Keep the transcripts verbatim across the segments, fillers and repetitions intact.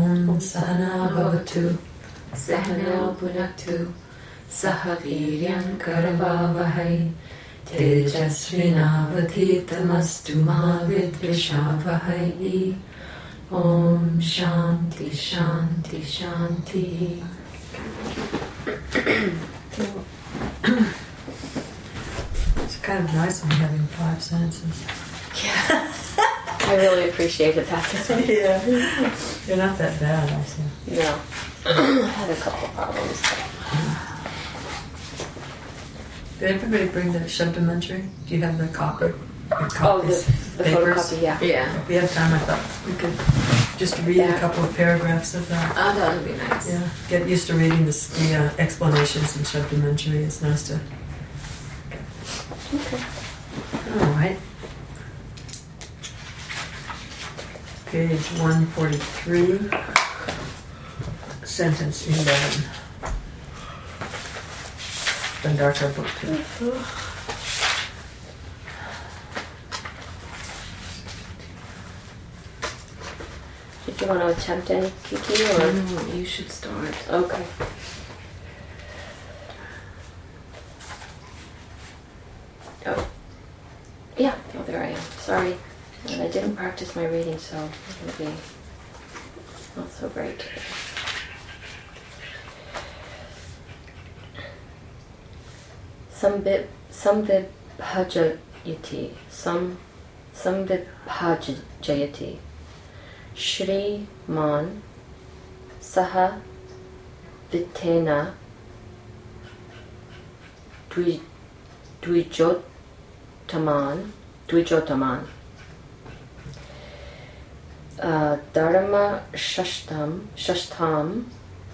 Om Sahana Bhavatu Sahana Bhunaktu Saha Viryan Karavavahai Tejasvinavadhitamastu Ma Vidvishavahai. Om Shanti Shanti Shanti. It's kind of nice when you're having five senses. Yeah. I really appreciated that this week. Yeah. You're not that bad, I see. No. I had a couple problems. Did everybody bring the Shabdamanjari? Do you have the copy? Oh, the, the photocopy, yeah. Yeah. If we have time, I thought we could just read yeah. a couple of paragraphs of that. Oh, that would be nice. Yeah. Get used to reading this, the uh, explanations in Shabdamanjari. It's nice to... Okay. All right. Page one forty-three, sentence eleven. Bandarkar book two. Did you want to attempt any, Kiki? Or? No, you should start. Okay. Oh. Yeah, oh, there I am. Sorry. And I didn't practice my reading, so it's going to be not so great today. Sambit, Samvibhajayati, Sam, Samvibhajayati, Shri Man, Saha, Vitena, Dwi, Dvijotaman, Dvijotaman. Uh, Dharma Shashtam Shashtam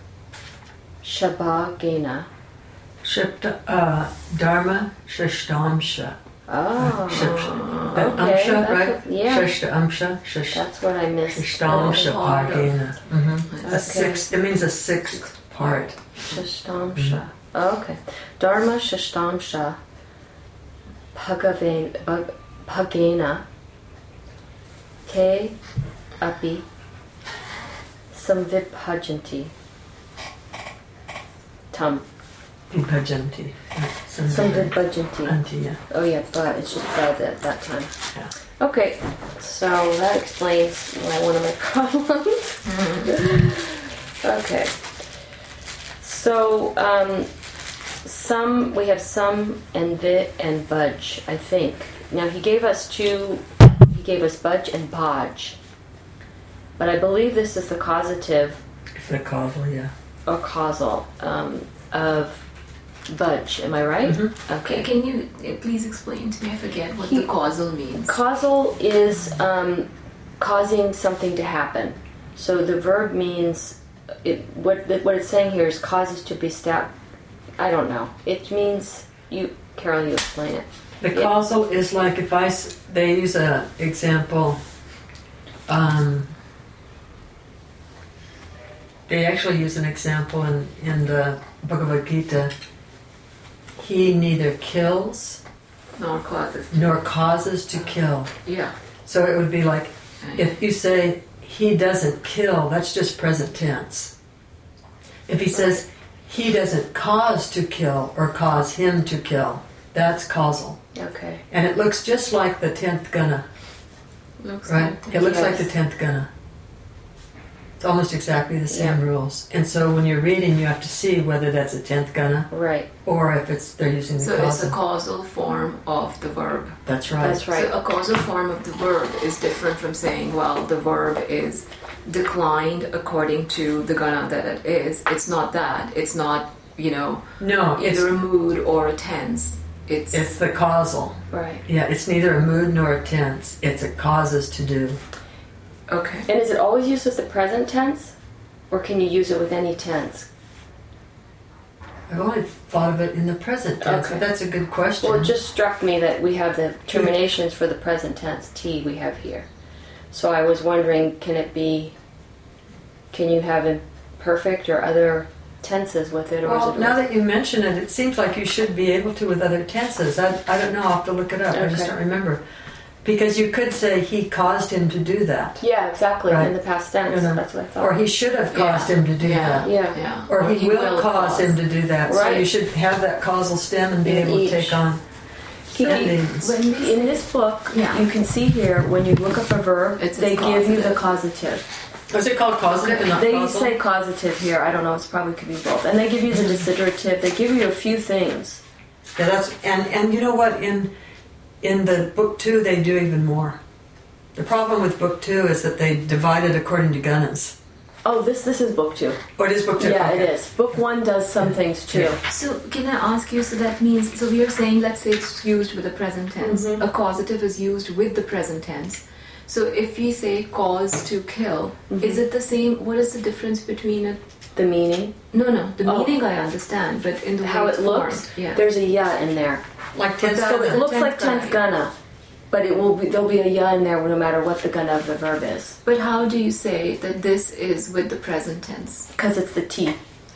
Shabagena. Shipta, uh, Dharma Shashtamsha. Oh, uh, okay. Amsha, right? A, yeah. Shashta Amsha. Shash, That's what I missed. Shashtamsha Pagena. Mm-hmm. Okay. A sixth, it means a sixth part. Shashtamsha. Mm-hmm. Oh, okay. Dharma Shashtamsha Pagavena Pagena Te Api Samvibhajanti Tam Vibhajanti. Samvibhajanti. Yeah. Oh yeah, but it's just by that that time. Yeah. Okay, so that explains my, one of my problems. Okay. So um, some we have some and vit and budge, I think. Now he gave us two. He gave us budge and bodge. But I believe this is the causative. It's the causal, yeah. Or causal um, of budge. Am I right? Mm-hmm. Okay. Can you please explain to me? I forget what he, the causal means. Causal is um, causing something to happen. So the verb means it. What what it's saying here is causes to be stopped. I don't know. It means you, Carol. You explain it. The causal it, is like if I. They use a example. Um, They actually use an example in, in the Bhagavad Gita. He neither kills nor causes nor causes to kill. Yeah. So it would be like if you say he doesn't kill, that's just present tense. If he says he doesn't cause to kill or cause him to kill, that's causal. Okay. And it looks just like the tenth guna. Looks right? like it looks yes. like the tenth guna. It's almost exactly the same yeah. rules. And so when you're reading, you have to see whether that's a tenth guna. Right. Or if it's they're using the so causal. So it's a causal form of the verb. That's right. That's right. So a causal form of the verb is different from saying, well, the verb is declined according to the guna that it is. It's not that. It's not, you know, no, either it's, a mood or a tense. It's It's the causal. Right. Yeah, it's neither a mood nor a tense. It's a causes to do. Okay. And is it always used with the present tense? Or can you use it with any tense? I've only thought of it in the present tense, Okay. but that's a good question. Well, it just struck me that we have the terminations for the present tense, T, we have here. So I was wondering, can it be, can you have imperfect or other tenses with it? Or well, is it now that you mention it, it seems like you should be able to with other tenses. I, I don't know, I'll have to look it up. Okay. I just don't remember. Because you could say he caused him to do that. Yeah, exactly. Right. In the past tense. You know, That's what I thought. Or he should have caused Yeah. him to do Yeah. that. Yeah. Yeah. Or, he, will, cause, cause. him to do that. So Right. you should have that causal stem and be In able each. to take on Kiki, meanings. when, in this book, Yeah. you can see here when you look up a verb, It says they give you the causative. causative. Was it called causative and not They causal? say causative here. I don't know. It's probably could be both. And they give you the desiderative. They give you a few things. Yeah, that's and and you know what? In in the book two, they do even more. The problem with book two is that they divide it according to Gunnas. Oh, this this is book two. Or it is book two. Yeah, okay. it is. Book one does some things too. So can I ask you? So that means so we are saying, let's say it's used with the present tense. Mhm. A causative is used with the present tense. So if we say cause to kill, Mhm. is it the same? What is the difference between a The meaning, no no the Oh. meaning I understand, but in the how way it it's looks. formed, yeah. There's a ya in there, Like ten But so Tenth it looks like gonna. tenth gonna, but it will be there'll be a ya in there no matter what the gonna of the verb is, But how do you say that this is with the present tense? because it's the T.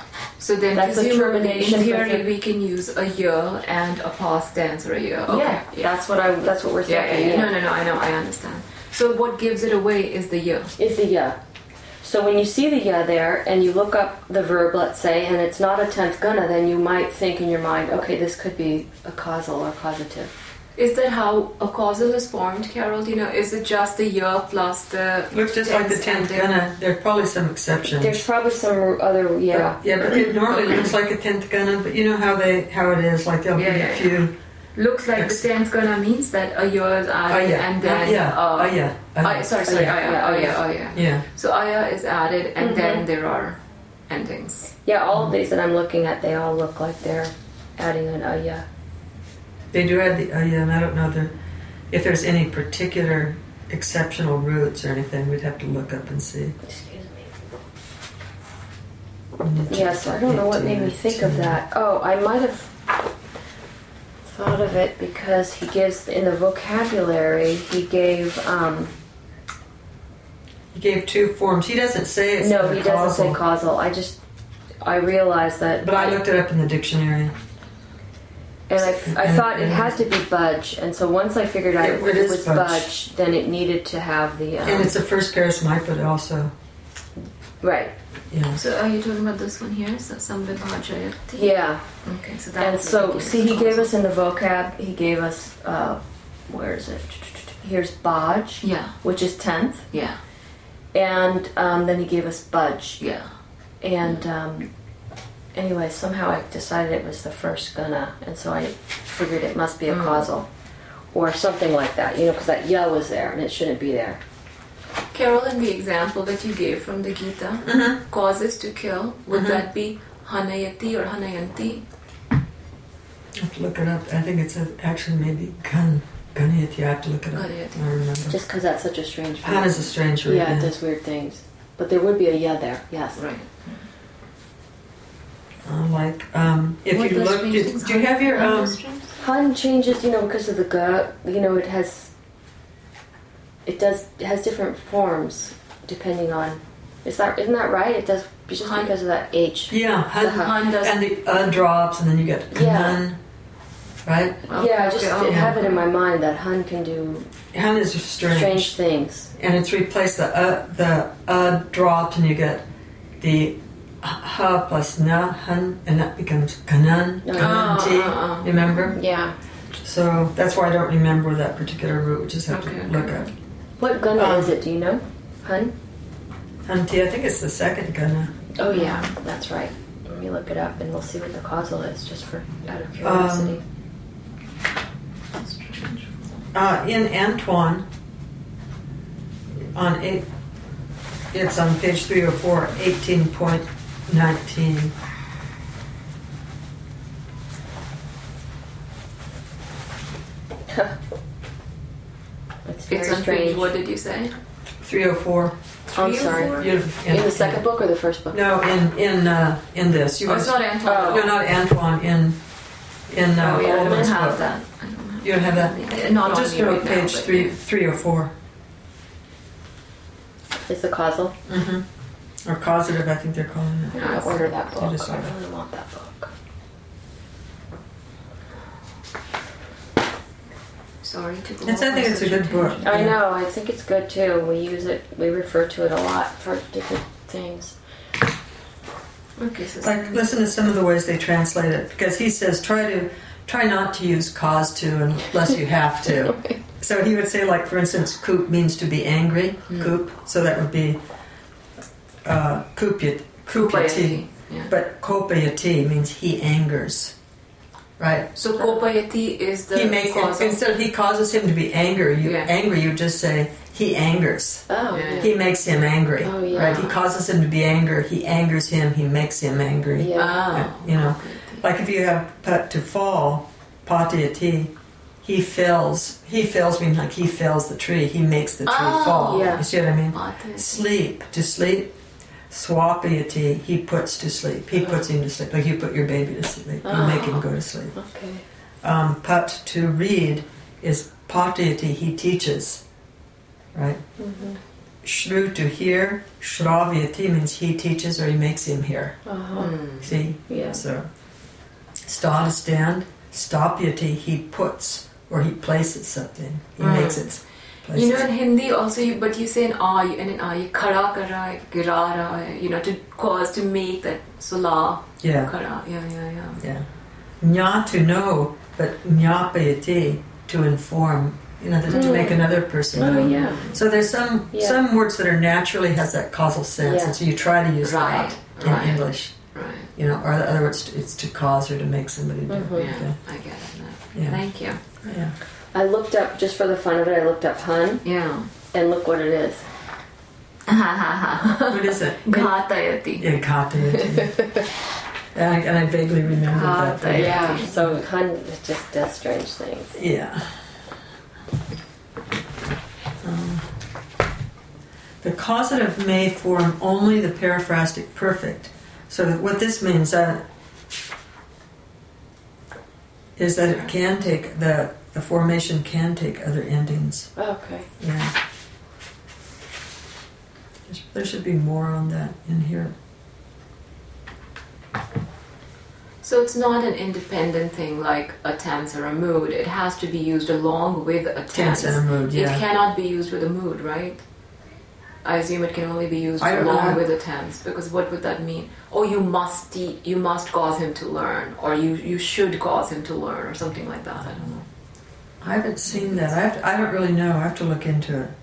So then That's a presumably termination in for theory the- we can use a year and a past tense or a year. Okay. Yeah, that's what I. That's what we're Yeah, saying. yeah, yeah. No, no, no. I know. I understand. So what gives it away is the year. Is the ya. So when you see the ya there and you look up the verb, let's say, and it's not a tenth gonna, then you might think in your mind, okay, this could be a causal or causative. Is that how a causal is formed, Carol? Do you know? Is it just the year plus the? Looks just like the tenth ending? gunna. There are probably some exceptions. There's probably some other yeah. But, yeah, but it normally looks like a tenth gunna. But you know how they how it is. Like there'll Yeah, be yeah, a few. Looks like Ex- the tenth gonna means that a year is Oh added yeah. and then yeah. uh, oh yeah. Oh, I- yeah. sorry, sorry. yeah, Oh yeah. Oh yeah. Oh yeah. Yeah. So aya is added and Mhm. then there are endings. Yeah, all of these that I'm looking at, they all look like they're adding an uh, yeah. They do add the oh yeah, and I don't know the if there's any particular exceptional roots or anything. We'd have to look up and see. Excuse me. Yes, I don't know what made me think of that. Oh, I might have thought of it because he gives in the vocabulary he gave um He gave two forms. He doesn't say it's no a he doesn't say causal, causal. I just I realized that but I looked it up in the dictionary. and I, I and- thought it had to be budge, and so once I figured out It- it, it is was budge. budge, then it needed to have the um, And it's the first parasmipod also. right. Yeah. So are you talking about this one here? So some vibhajayati. Yeah. Okay. So that. And was so, the see, he gave causal. us in the vocab, he gave us, uh, where is it? Here's bodge, Yeah. which is tenth. Yeah. And um, then he gave us budge. Yeah. And um, anyway, somehow I decided it was the first gonna, and so I figured it must be a Mm. causal. Or something like that, you know, because that ya was there and it shouldn't be there. Carol, in the example that you gave from the Gita, Mm-hmm. causes to kill, would Mhm. that be hanayati or hanayanti? I have to look it up. I think it's a, actually maybe gun. Guniyati. I have to look it up. Guniyati. I don't remember. Just because that's such a strange Han word. is a strange word. Yeah, it does weird things. But there would be a ya there, yes. Right. Uh, like, um, if What you does look, do, strange things do you have your, Han um, does strange things? Han changes, you know, because of the gu. You know, it has. It does. It has different forms depending on. Is that isn't that right? It does just Han. because of that H. yeah, hun, The Han does. and the uh drops, and then you get Yeah. kanan, right? Okay, yeah, I just okay, oh, have yeah. it in my mind that Han can do Han is strange. strange things. And it's replaced the uh, the uh dropped, and you get the ha plus na, hun, and that becomes kanan, Oh, kanan oh, ti. oh, oh. You remember? Yeah. So that's why I don't remember that particular root. We just have Okay, to okay. look at. What gunna Um, is it? Do you know? Han? Hanti, I think it's the second gana. Oh yeah, that's right. Let me look it up and we'll see what the causal is, just for out of curiosity. Uh, in Antoine, on eight, it's on page three oh four, eighteen point nineteen. it's very It's on strange. page, what did you say? three oh four. I'm Three or sorry. four? You- In the second book or the first book? No, in in uh, in this. You Oh, it's guys- not Antoine. No, not Antoine. In in uh, Oh, yeah, I don't Coleman's have book. that. I don't have You don't have that. Yeah, Not on Just me go right to now, page but three yeah. three oh four. Is the causal? Mm-hmm. Or causative, I think they're calling it. I'm gonna order that book. just I order. really want that book. sorry to go. It's, I think it's a good book. I Yeah. know. I think it's good too. We use it. We refer to it a lot for different things. Okay, so Like, listen to some of the ways they translate it, because he says try to try not to use cause to unless you have to. So he would say, like, for instance, coop means to be angry. Mm. Coop, so that would be uh, coopyati. Kopayati, yeah. But kopayati means he angers, right? So kopayati is the He makes him, cause of, instead of he causes him to be angry. You Yeah. angry, you just say he angers. Oh, Yeah. yeah. He makes him angry, Oh, yeah. right? He causes him to be angry. He angers him. He makes him angry. Yeah. Ah, You know, kopayati. like if you have pat to fall, patiyati, he fells. He fells means like he fells the tree. He makes the tree Oh, fall. yeah. You see what I mean? Patiyati. Sleep, to sleep. Swapayati, he puts to sleep. He puts him to sleep. Like you put your baby to sleep. You make him go to sleep. Okay. Um, pat, to read, is patiyati, he teaches. Right? Mm-hmm. Shru, to hear. Shravyati means he teaches or he makes him hear. Uh-huh. Mm. See? Yeah. So, sta, to stand. Stopyati, he puts or he places something. He Mm. makes it. Places. You know, in Hindi also, you, but you say an I and an I, khada kar raha hai, gira raha hai, you know, to cause, to make that sula, yeah, khada, yeah, yeah, yeah. yeah. Nya, to know, but nyapayati, to inform. You know, to make another person Oh, know. yeah. So there's some Yeah. some words that are naturally has that causal sense, Yeah. and so you try to use Right, that in right. English. Right. You know, or in other words, it's to cause or to make somebody do. Mhm. Yeah, Okay. I get it now. Yeah. Thank you. Yeah. I looked up, just for the fun of it, I looked up hun, Yeah. and look what it is. What is it? Ghatayati. Yeah, katayati. and, I, and I vaguely remember that. Katayati. Yeah, so hun just does strange things. Yeah. Um, the causative may form only the periphrastic perfect. So that what this means uh, is that it can take the the formation can take other endings. Okay. Yeah. There's- There should be more on that in here. So it's not an independent thing like a tense or a mood. It has to be used along with a tense. Tense and a mood, yeah. It cannot be used with a mood, right? I assume it can only be used I don't along know. with a tense, because what would that mean? Oh, you must te- you must cause him to learn, or you you should cause him to learn, or something like that. I don't know. I haven't seen that. I, have to, I don't really know. I have to look into it.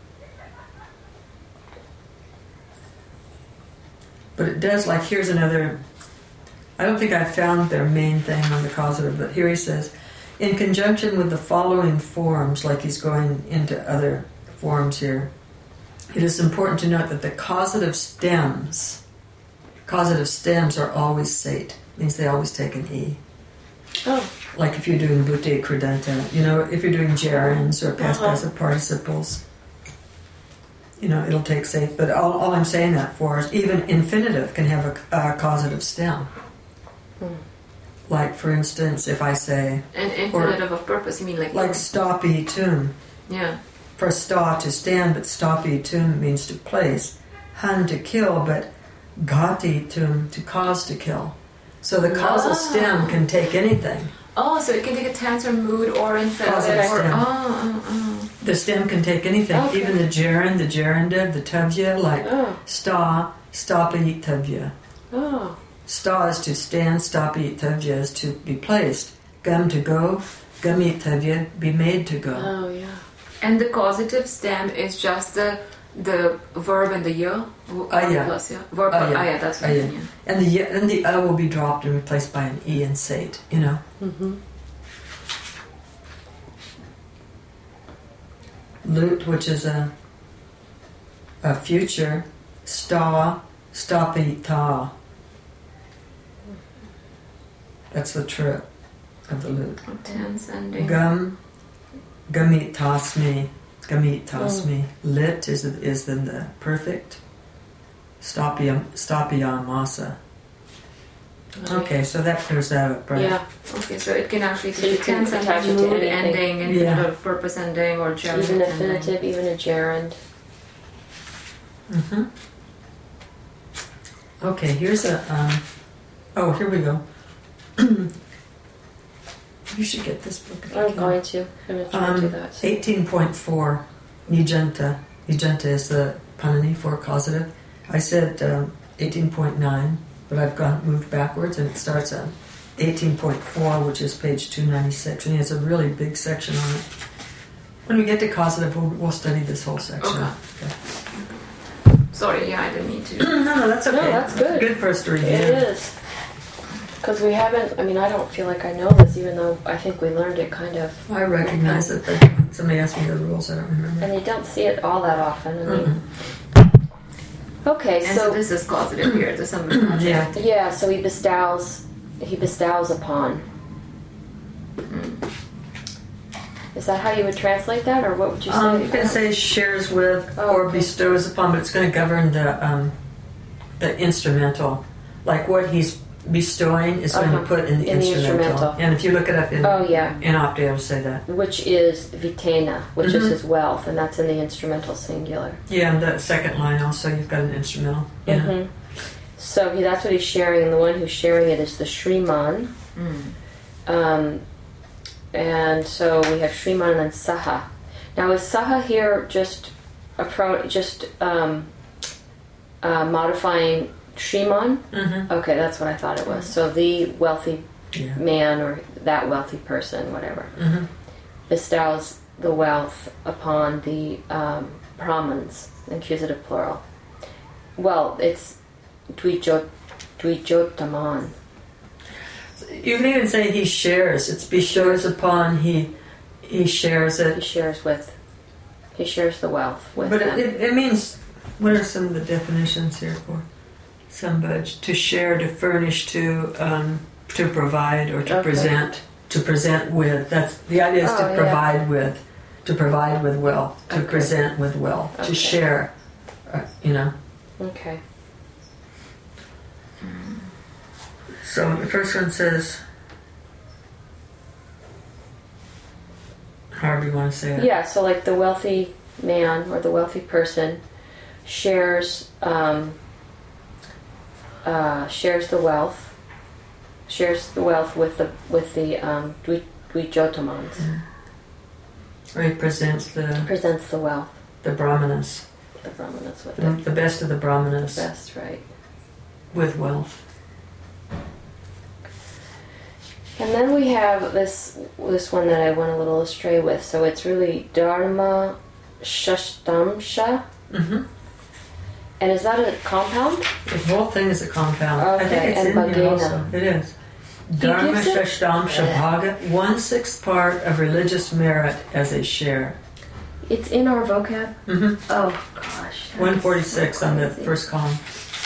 But it does, like, here's another. I don't think I found their main thing on the causative, but here he says, in conjunction with the following forms, like he's going into other forms here, it is important to note that the causative stems, causative stems are always sate, means they always take an E. Oh. Like if you're doing butte credenta, you know, if you're doing gerunds or past Uh-huh. passive participles, you know, it'll take safe. But all, all I'm saying that for is even infinitive can have a, a causative stem. Hmm. Like, for instance, if I say, And infinitive of purpose, you mean like like stopi tum, yeah. for sta to stand, but stopi tum means to place, han to kill, but gati tum to cause to kill. So the causal Ah. stem can take anything. Oh, so it can take a tense or mood or infinitive Causative or stem. oh, oh, oh. The stem can take anything, Okay. even the gerund, the gerundive, the tavya, like Oh. sta, stopi tavya. Oh. Sta is to stand, stopi tavya is to be placed. Gum to go, gami tavya, be made to go. Oh, yeah. And the causative stem is just the the verb and the ya. Aya. Plus ya. Verb. Aya. Aya. That's what I Aya. mean. Yeah. And the ye- and the uh will be dropped and replaced by an e in sate, you know. Mm-hmm. Lut, which is a a future, sta, stopi ta. That's the trip of the lute. Tense ending. Gum, gamit tasmi, gamit tasmi. Lit is is then the perfect. Stopiyam, stopiyam masa. Okay, so that clears that up, right? Yeah. Okay, so it can actually So take you a can tense attach ending, it to mood anything. ending, Yeah. infinitive purpose ending, or gerund Even ending. affinitive, even a gerund. hmm Okay, here's a. Um, oh, here we go. You should get this book. If you I'm can. going to. I'm going to try to do Um, that. eighteen point four, Nijanta. Nijanta is the Panini for causative. I said um, eighteen point nine, but I've gone moved backwards, and it starts on eighteen point four, which is page two ninety-six, and he has a really big section on it. When we get to causative, we'll, we'll study this whole section. Okay. Okay. Sorry, yeah, I didn't mean to. No, no, that's okay. No, that's good. Good for us to review. It is. Because we haven't, I mean, I don't feel like I know this, even though I think we learned it kind of. I recognize it, but somebody asked me the rules. I don't remember. And you don't see it all that often. I mean, Mm-mm. okay, And so so this is causative here, the summary project. Yeah. yeah, so he bestows, he bestows upon. Is that how you would translate that, or what would you say? Um, you can say shares with Oh, or okay. bestows upon, but it's going to govern the um, the instrumental. Like what he's bestowing is going Uh-huh. to put in the, In the instrumental. instrumental. And if you look it up in Oh, yeah. in Opti, it'll say that. Which is vitena, which is Mhm. his wealth, and that's in the instrumental singular. Yeah, and the second line also, you've got an instrumental. Yeah. Mhm. So he, that's what he's sharing, and the one who's sharing it is the Shriman. Mm. Um, and so we have Shriman and then Saha. Now is Saha here just a pro, just um, uh, modifying Shriman? Mm-hmm. Okay, that's what I thought it was. So the wealthy Yeah. man or that wealthy person, whatever, Mm-hmm. bestows the wealth upon the um, Brahmins, accusative plural. Well, it's Dvijot, Dvijotaman. You can even say he shares. It's bestows upon, he he shares He it. shares with, he shares the wealth with But them. it, it, it means, what are some of the definitions here for sambudge? To share, to furnish, to um, to provide, or to Okay. present, to present with. That's the idea is Oh, to yeah. provide with, to provide with wealth, to Okay. present with wealth, Okay. to share. Uh, you know. Okay. So the first one says, however you want to say it. Yeah, so like the wealthy man or the wealthy person shares um, uh, shares the wealth, shares the wealth with the with the um, Dwi- Dvijotamans, Or he presents the presents the wealth, the brahmanas, the Brahmanas with the, it. the best of the brahmanas Best, right? with wealth. And then we have this this one that I went a little astray with. So it's really Dharma Shashtamsha. Mm-hmm. And is that a compound? The whole thing is a compound. I Okay, think it's and in here Bhagena. also. It is. Dharma gives it- Shashtamsha Bhaga, one sixth part of religious merit as a share. It's in our vocab. Mm-hmm. Oh gosh. that's one forty-six so on the crazy. first column.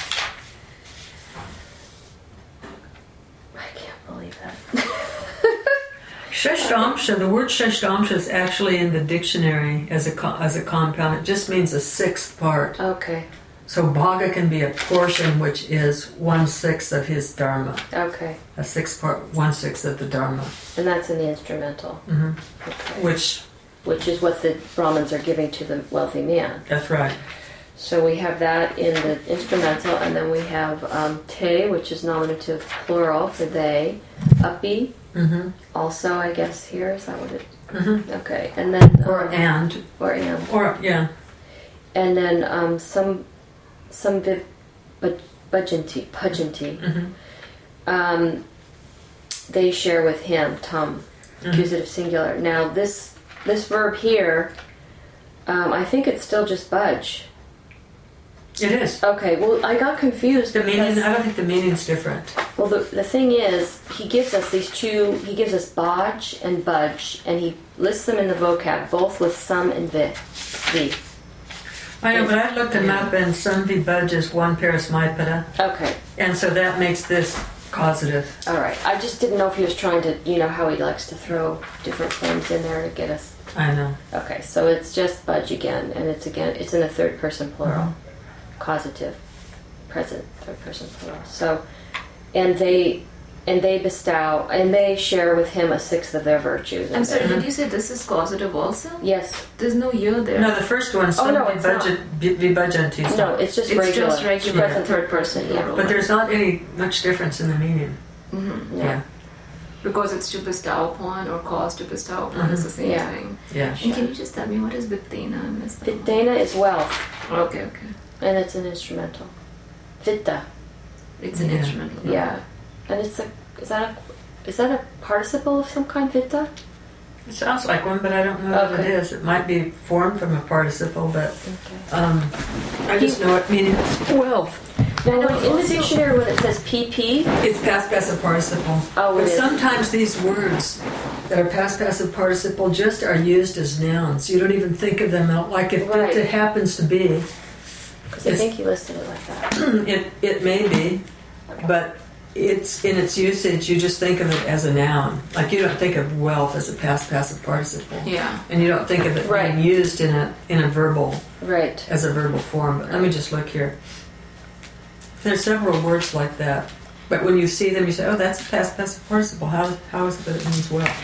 I can't believe that. Shashtamsha, the word Shashtamsha is actually in the dictionary as a co- as a compound. It just means a sixth part. Okay. So Bhaga can be a portion which is one sixth of his dharma. Okay. A sixth part, one sixth of the dharma. And that's in the instrumental. hmm Okay. Which, Which is what the Brahmins are giving to the wealthy man. that's right. So we have that in the instrumental, and then we have um, te, which is nominative plural for they. Upi, hmm also, I guess here is that what it? hmm Okay, and then Or um, and. or and, Or, yeah. and then um, some some viv, budgenty, pudgenty. hmm Um, they share with him, tum, Mhm. accusative singular. Now this this verb here, um, I think it's still just budge. It is. Okay, well I got confused. The meaning, because- I don't think the meaning's different. Well, the, the thing is, he gives us these two, he gives us bodge and budge, and he lists them in the vocab, both with some and vi. vi. I know, but I looked them up, and Samvi Budge is one parismaipada, Okay, and so that makes this causative. all right. I just didn't know if he was trying to, you know, how he likes to throw different forms in there to get us. I know. Okay, so it's just budge again, and it's again, it's in the third person plural, causative, present, third person plural. So, and they, and they bestow, and they share with him a sixth of their virtues. I'm sorry, did you say this is causative also? Yes. There's no year there. No, the first one, Oh, no, Samvi it's Budge, Vibhajanti. No, it's just It's regular. just regular. Present third person, yeah. But there's not any much difference in the meaning. Mhm. Yeah. Because it's to bestow upon or cause to bestow upon Mm-hmm. is the same Yeah. thing. Yeah. And can you just tell me what is Vittena? I missed that one. Vittena is wealth, Okay, okay. and it's an instrumental. Vitta, It's an Yeah. instrumental. verb. yeah, and it's a is that a is that a participle of some kind? Vitta. It sounds like one, but I don't know what it Okay. is. It might be formed from a participle, but Okay. um, I just know it meaning wealth. Now, And when, in the also- dictionary, when it says P P, It's past passive participle. Oh, it but is. sometimes these words that are past passive participle just are used as nouns. You don't even think of them out. Like if Right. it happens to be, because I It's- think he listed it like that. it it may be, but it's in its usage. You just think of it as a noun. Like you don't think of wealth as a past passive participle, Yeah. and you don't think of it Right. being used in a in a verbal Right. as a verbal form. But let me just look here. There's several words like that. But when you see them, you say, "Oh, that's a past passive participle." How how is it that it means wealth?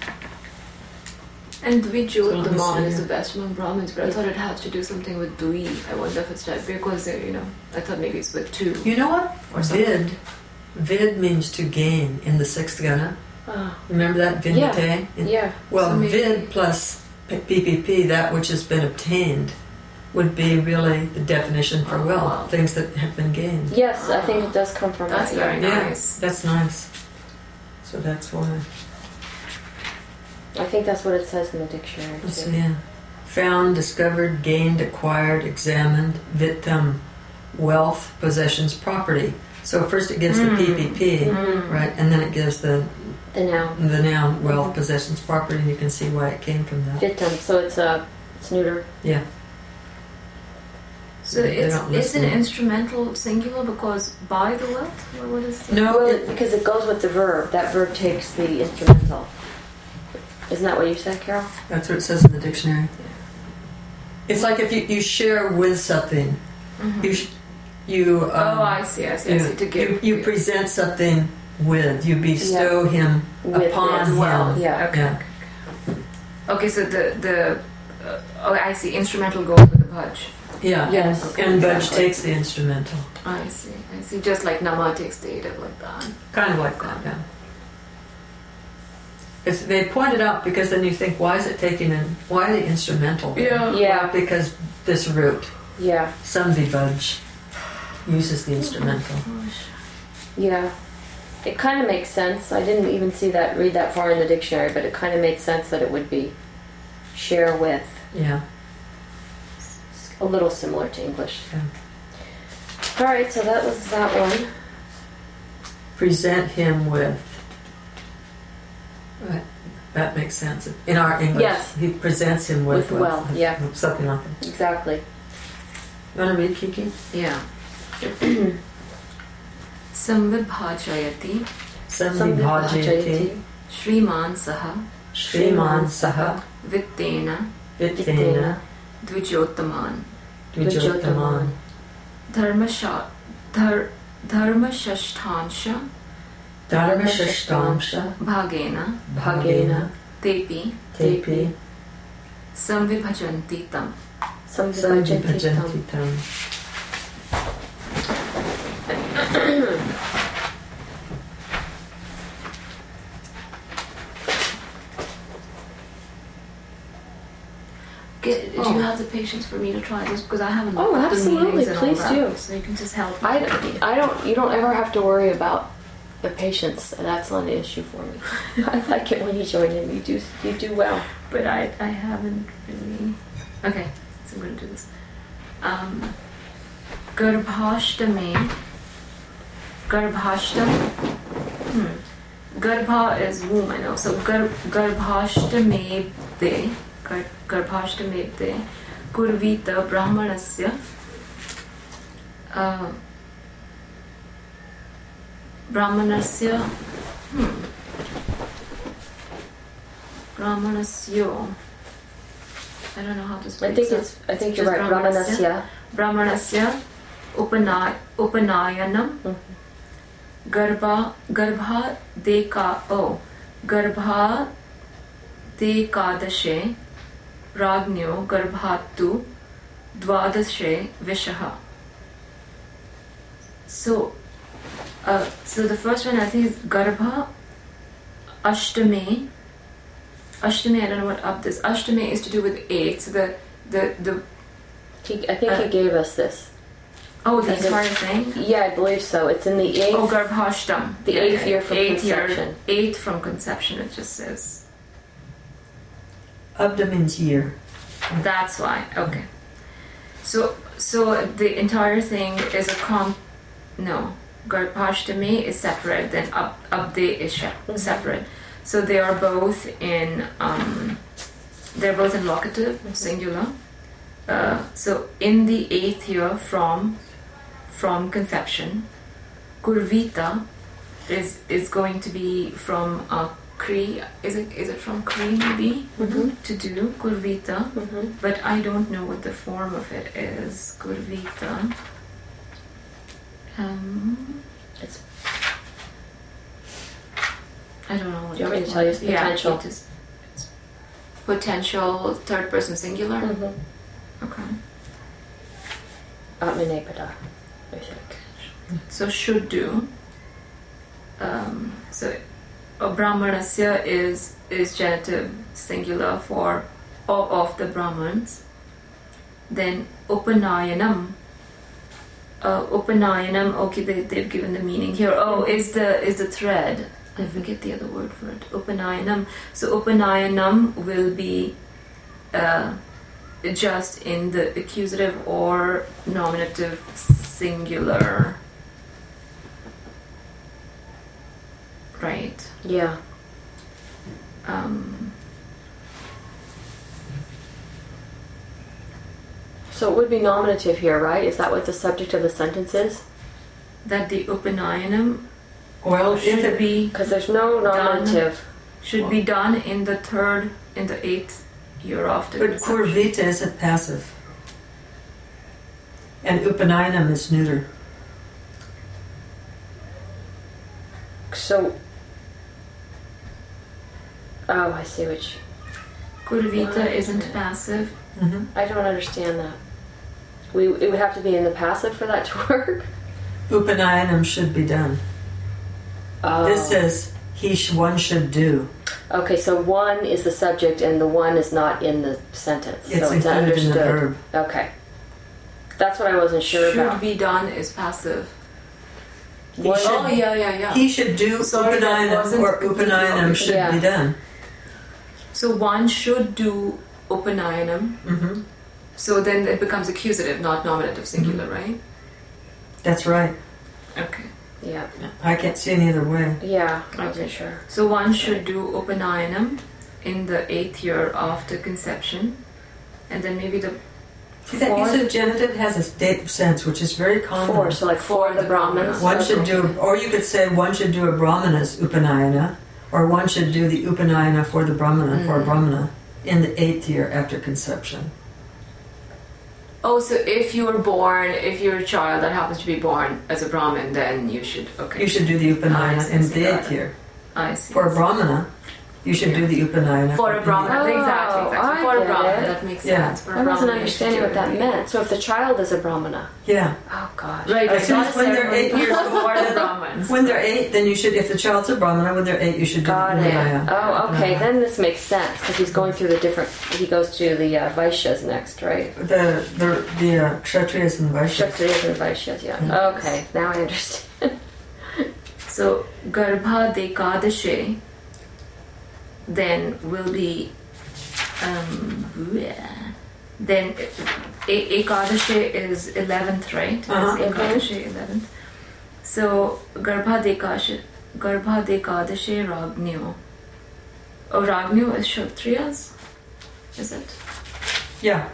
And Dvijot, the So man, let's is see. the best among Brahmins, but I thought it has to do something with Dvi. I wonder if it's that because, uh, you know, I thought maybe it's with two. You know what? Or something. Vid, vid means to gain in the sixth gana. Oh, Remember that vindite? yeah. Well, So maybe- vid plus p- ppp, that which has been obtained, would be really the definition for Oh, wealth. wow. Things that have been gained. Yes, I think it does come from That's that. very Yeah, nice. that's nice. So that's why. I think that's what it says in the dictionary Let's too. see, yeah. Found, discovered, gained, acquired, examined, vittam, wealth, possessions, property. So first it gives Mm. the P P P, Mm. right, and then it gives the The noun. the noun wealth, Mhm. possessions, property, and you can see why it came from that. Vittam. So it's a it's neuter. Yeah. So They it's, don't it's listen. an instrumental singular because by the wealth? Or what is it? No, Well, it, because it goes with the verb. That verb takes the instrumental. Isn't that what you said, Carol? that's what it says in the dictionary. It's like if you, you share with something, Mhm. you sh- you um, oh, I see, I see, I you, see. To give. you, you present something with, you bestow him With upon it. him. Well, yeah. Okay, Yeah. okay. Okay, so the, the uh, oh, I see, instrumental goes with the bhaj. Yeah. Yes. Okay, And Budge exactly. takes the instrumental. I see, I see. Just like Nama takes data like that. Kind of like that, yeah. It's, they point it out because then you think, why is it taking in, why the instrumental? Yeah. Yeah. Because this root, Yeah. Sandhi Budge, uses the instrumental. Yeah. It kind of makes sense. I didn't even see that, read that far in the dictionary, but it kind of makes sense that it would be share with. Yeah. It's a little similar to English. Yeah. All right, so that was that one. Present him with. Right. That makes sense. In our English, Yes. he presents him with, With wealth, yeah. something like that. Exactly. You want to read, Kiki? Yeah. Samvibhajayati Sandhi Bhajayati Shriman Saha Shriman Saha Vittena Vittena Dvijottaman Dvijottaman Dharmasha Dhar Dharmashashtansha Dharmashashtamsha Bhagena Bhagena. Tepi Tepi Samvibhajanti Tam. Samvibhajanti Sandhi Tam. Get, do Oh. you have the patience for me to try this? Because I haven't Oh, looked at the absolutely. meanings and all Please that. do. So you can just help me. I, I don't, you don't ever have to worry about the patience. That's not an issue for me. I like it when you join in. You do, you do well. But I, I haven't really. Okay, so I'm going to do this. Um, Garbhashtame. Garbhashtam. Hmm. Garbha is womb, I know. So gar, Garbhashtame de. Gar, Garbhashtame de. Kurvita Brahmanasya. Uh, Brahmanasya. Hmm. Brahmanasyo. I don't know how to spell I think it's, I think you're right. Brahmanasya. Brahmanasya upana, upanayanam Mhm. Garbha Garbha deka oh Garbha dekadashe Ragnyo Garbhatu Dvadashe Vishaha. So uh, so the first one I think is Garbha Ashtame. Ashtame, I don't know what up this. Ashtame is to do with eight. So the the the. He, I think Uh, he gave us this. Oh, the Is it- entire thing. Yeah, I believe so. It's in the eighth. Oh, Garbhashtam. The Yeah, eighth yeah, year from eighth conception. Year, eighth from conception. It just says. Abda means year. That's why. Okay. So so the entire thing is a comp. No, Garbhashtami is separate. Then Ab Abde is she- Mhm. separate. So they are both in. Um, they're both in locative, singular. Uh, so in the eighth year from from conception, Kurvita is is going to be from uh, Kri. Is it is it from Kri maybe Mhm. to do Kurvita? Mhm. But I don't know what the form of it is. Kurvita. Um, It's- I don't know. What Do you want me the to tell you form- it's potential? Yeah, it is. It's potential third person singular. Mhm. Okay. Atmanepada, I think. So should do. Um, so a Brahmanasya is is genitive singular for all of the Brahmans. Then Upanayanam. Uh, Upanayanam. Okay, they they've given the meaning here. Oh, is the is the thread? I forget the other word for it. Upanayanam. So Upanayanam will be uh, just in the accusative or nominative singular. Right. Yeah. Um, So it would be nominative here, right? Is that what the subject of the sentence is? that the Upanayanam Well, if should it, be Because there's no nominative. should be done in the third, in the eighth year after. but conception. Kurvita isn't passive. And Upanayanam is neuter. So. Oh, I see which. Kurvita Why? isn't passive. Mm-hmm. I don't understand that. We it would have to be in the passive for that to work. Upanayanam should be done. Oh. This says he sh- one should do. Okay, so one is the subject and the one is not in the sentence. It's so it's included in the understood. verb. Okay. That's what I wasn't sure should about. be done is passive. He One- should- Oh yeah, yeah, yeah. He should do Sorry, that Upanayanam wasn't or completely Upanayanam obvious. should Yeah. be done. So one should do Upanayanam. Mm-hmm. So then it becomes accusative, not nominative singular, right? That's right. Okay. Yeah. I can't see any other way. Yeah, I Okay. wasn't sure. So one should do Upanayanam in the eighth year after conception, and then maybe the See, that use of genitive has a dative sense, which is very common. Four, so like four of the Brahmins. One should Okay. do, or you could say one should do a Brahmana's Upanayana, or one should do the Upanayana for the Brahmana, for a Mm. Brahmana, in the eighth year after conception. Oh, so if you were born, if you're a child that happens to be born as a Brahmin, then you should, okay. You should do the I Upanayana see, in see, the got eighth it. year. I see. For a Brahmana, you should do the Upanayana. For a in Brahmana, Oh, exactly, exactly. I For a get Brahmana, it. that makes Yeah. sense. For a I wasn't Brahmana, you understanding should what do that it. meant. So if the child is a Brahmana. the- Yeah. Oh, gosh. Right, Okay. it's not When they're ceremony eight years before the old. Brahmins. When they're eight, then you should, if the child's a Brahmana, when they're eight, you should do Got the it. Upanayana. Oh, okay. Then this makes sense because he's going through the different. He goes to the uh, Vaishyas next, right? The, the, the uh, Kshatriyas and Vaishyas. Kshatriyas and Vaishyas, yeah. Mm. Okay, now I understand. So, Garbha Dekadashe then will be, um, bleh. then e- Ekadashe is eleventh, right? Uh-huh. It's Ekadashe eleventh. So, Garbha Dekadashe, Garbha Dekadashe Ragnyo. Oh, Ragnyo is Kshatriyas? Is it? Yeah.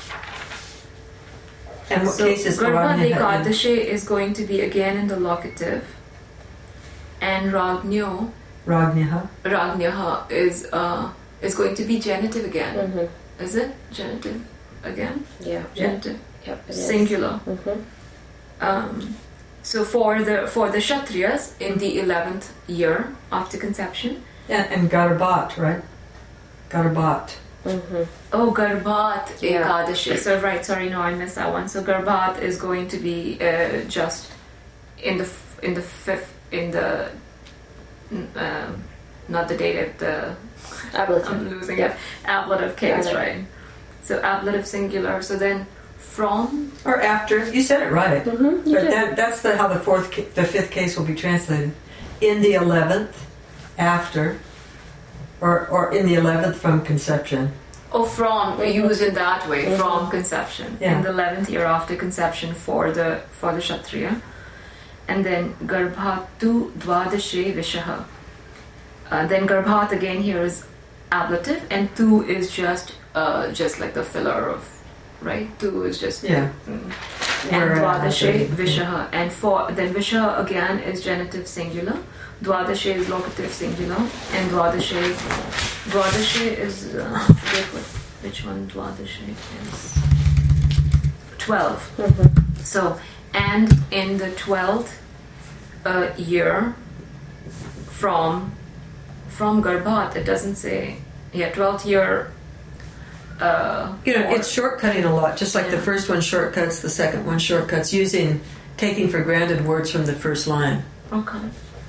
And what So, case is Garbha Ragnya in? Dekadashe is going to be again in the locative. And Ragnyo, Ragnyaha. Ragnyaha is uh, is going to be genitive again. Mm-hmm. Is it genitive again? Yeah. Genitive, Yep. it is. singular. Mm-hmm. Um, so for the for the Kshatriyas in the eleventh year after conception. Yeah, and Garbat, right? Garbat. Mm-hmm. Oh, Garbhat Yeah. Ekadashi. So right, sorry, no, I missed that one. So Garbhat is going to be uh, just in the f- in the fifth in the mm, um, not the dative, the Ablative. I'm losing Yep. it. Ablative case, Got it. right? So ablative singular. So then from Or after. You said it right. Mm-hmm. You But did. that, that's the, how the fourth, ca- the fifth case will be translated. In the eleventh, after, or or in the eleventh from conception. or from Mhm. used in that way, Mhm. from conception. Yeah. In the eleventh year after conception for the for the Kshatriya. And then Garbhatu Dvadashe Vishaha. Uh, then Garbhat again here is ablative, and tu is just uh, just like the filler of, right? Tu is just Yeah. mm. Where, and uh, Dvadashe the- Vishaha. And for then Vishaha again is genitive singular. Dvadashe is locative singular, and Dvadashe Dvadashe is uh, I forget what, which one Dvadashe is. Twelve. Mhm. So, and in the twelfth uh, year from from Garbhat, it doesn't say, yeah, twelfth year. Uh, You know, for- it's shortcutting a lot, just like the Yeah. first one shortcuts, the second one shortcuts, using, taking for granted words from the first line. Okay.